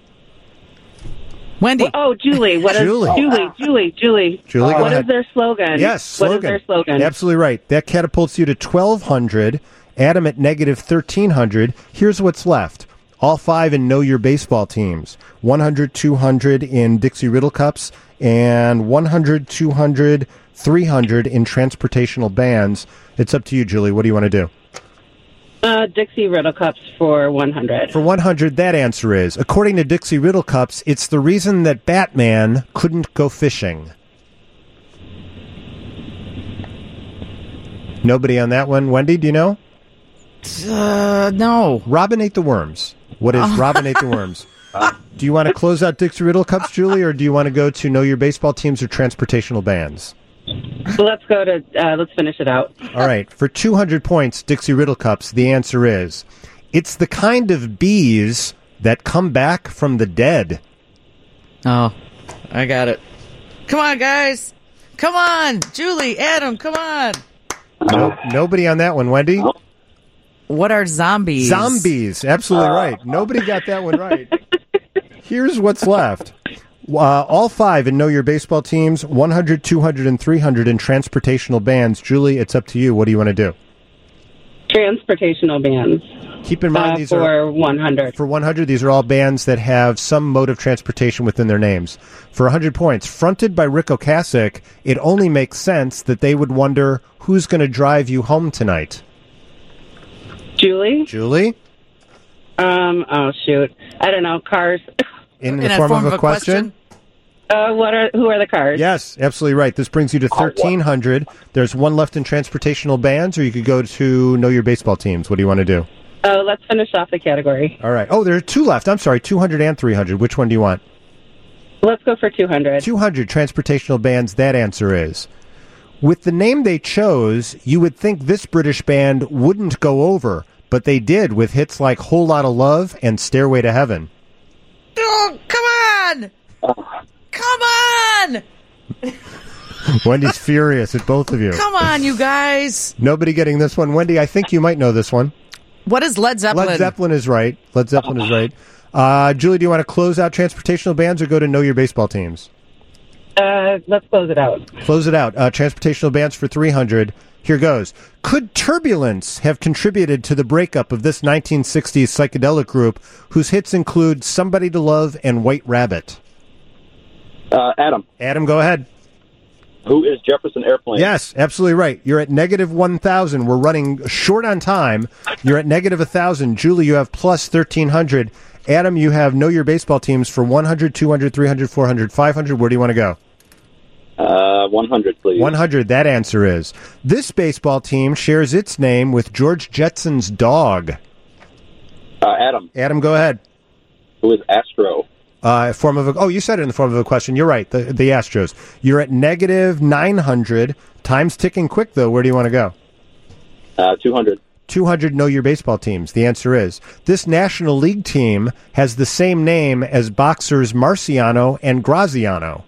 Wendy. Julie. What is Julie? Julie, go what ahead. Is their slogan? Yes, slogan. What is their slogan? Absolutely right. That catapults you to 1,200. Adam at negative 1,300. Here's what's left. All 5 in Know Your Baseball Teams. 100, 200 in Dixie Riddle Cups, and 100, 200, 300 in transportational bands. It's up to you, Julie. What do you want to do? Dixie Riddle Cups for 100. For 100, that answer is, according to Dixie Riddle Cups, it's the reason that Batman couldn't go fishing. Nobody on that one. Wendy, do you know? No. Robin Ate the Worms. What is Robin Ate the Worms? Do you want to close out Dixie Riddle Cups, Julie, or do you want to go to Know Your Baseball Teams or Transportational Bands? Let's go to, let's finish it out. All right. For 200 points, Dixie Riddle Cups, the answer is, it's the kind of bees that come back from the dead. Oh, I got it. Come on, guys. Come on. Julie, Adam, come on. Nobody on that one, Wendy? What are zombies? Zombies. Absolutely right. Nobody got that one right. Here's what's left. All five in Know Your Baseball Teams, 100, 200, and 300 in Transportational Bands. Julie, it's up to you. What do you want to do? Transportational bands. Keep in mind these for are 100. For 100, these are all bands that have some mode of transportation within their names. For 100 points, fronted by Rick Ocasek, it only makes sense that they would wonder who's going to drive you home tonight. Julie? Julie? Oh, shoot. I don't know. Cars. In the form of a question? Who are the cars? Yes, absolutely right. This brings you to 1,300. There's one left in Transportational Bands, or you could go to Know Your Baseball Teams. What do you want to do? Let's finish off the category. All right. Oh, there are two left. I'm sorry, 200 and 300. Which one do you want? Let's go for 200. 200 Transportational Bands, that answer is. With the name they chose, you would think this British band wouldn't go over, but they did with hits like Whole Lotta Love and Stairway to Heaven. Oh, come on! Come on! Wendy's furious at both of you. Come on, you guys. Nobody getting this one. Wendy, I think you might know this one. What is Led Zeppelin? Led Zeppelin is right. Led Zeppelin is right. Julie, do you want to close out Transportational Bands or go to Know Your Baseball Teams? Let's close it out. Close it out. Transportational Bands for 300. Here goes. Could Turbulence have contributed to the breakup of this 1960s psychedelic group whose hits include Somebody to Love and White Rabbit? Adam. Adam, go ahead. Who is Jefferson Airplane? Yes, absolutely right. You're at negative 1,000. We're running short on time. You're at negative 1,000. Julie, you have plus 1,300. Adam, you have Know Your Baseball Teams for 100, 200, 300, 400, 500. Where do you want to go? 100, please. 100, that answer is. This baseball team shares its name with George Jetson's dog. Adam. Adam, go ahead. Who is Astro? You said it in the form of a question. You're right, the Astros. You're at negative 900. Time's ticking quick, though. Where do you want to go? 200. 200 Know Your Baseball Teams. The answer is, this National League team has the same name as boxers Marciano and Graziano.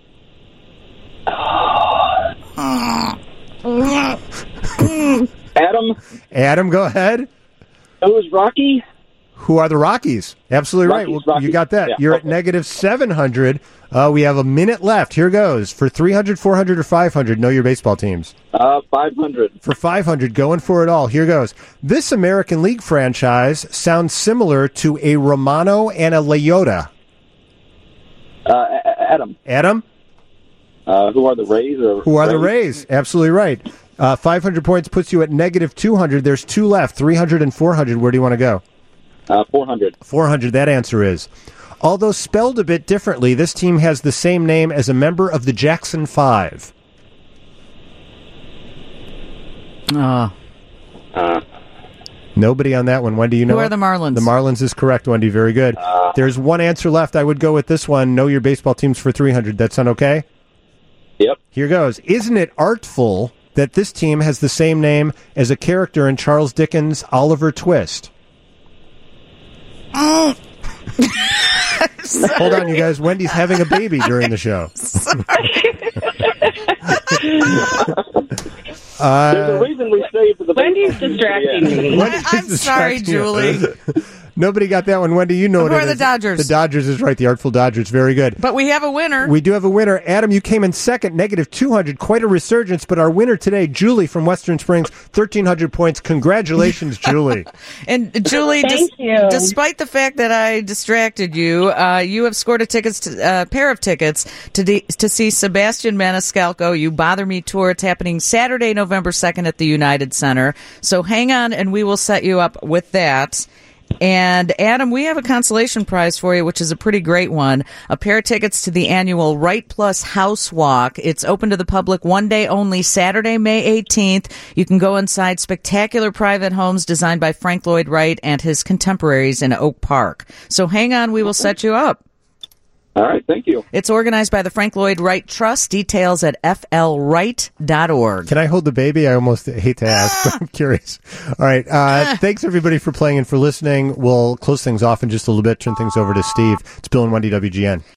Adam, go ahead. Who is Rocky? Who are the Rockies? Absolutely right. Well, you got that. Yeah, you're at negative 700. We have a minute left. Here goes. For 300, 400, or 500, Know Your Baseball Teams. 500. For 500, going for it all. Here goes. This American League franchise sounds similar to a Romano and a Leota. Adam. Adam? Who are the Rays? Who are the Rays? Absolutely right. 500 points puts you at negative 200. There's two left, 300 and 400. Where do you want to go? 400. 400, that answer is. Although spelled a bit differently, this team has the same name as a member of the Jackson 5. Nobody on that one. Wendy, you know Who are the Marlins? The Marlins is correct, Wendy. Very good. There's one answer left. I would go with this one. Know Your Baseball Teams for 300. That sound okay? Yep. Here goes. Isn't it artful that this team has the same name as a character in Charles Dickens' Oliver Twist? Hold on, you guys. Wendy's having a baby during the show. There's a reason we saved the baby. Wendy's distracting me. I'm sorry, Julie. Nobody got that one. Wendy, you know Who what it are the is. Dodgers? The Dodgers is right. The Artful Dodgers. Very good. But we have a winner. We do have a winner. Adam, you came in second, negative 200. Quite a resurgence. But our winner today, Julie from Western Springs, 1,300 points. Congratulations, Julie. And Julie, Thank you. despite the fact that I distracted you, you have scored a pair of tickets to see Sebastian Maniscalco, You Bother Me Tour. It's happening Saturday, November 2nd at the United Center. So hang on, and we will set you up with that. And Adam, we have a consolation prize for you, which is a pretty great one. A pair of tickets to the annual Right Plus House Walk. It's open to the public one day only, Saturday, May 18th. You can go inside spectacular private homes designed by Frank Lloyd Wright and his contemporaries in Oak Park. So hang on, we will set you up. All right, thank you. It's organized by the Frank Lloyd Wright Trust. Details at flwright.org. Can I hold the baby? I almost hate to ask, but I'm curious. All right. Thanks, everybody, for playing and for listening. We'll close things off in just a little bit, turn things over to Steve. It's Bill and Wendy, WGN.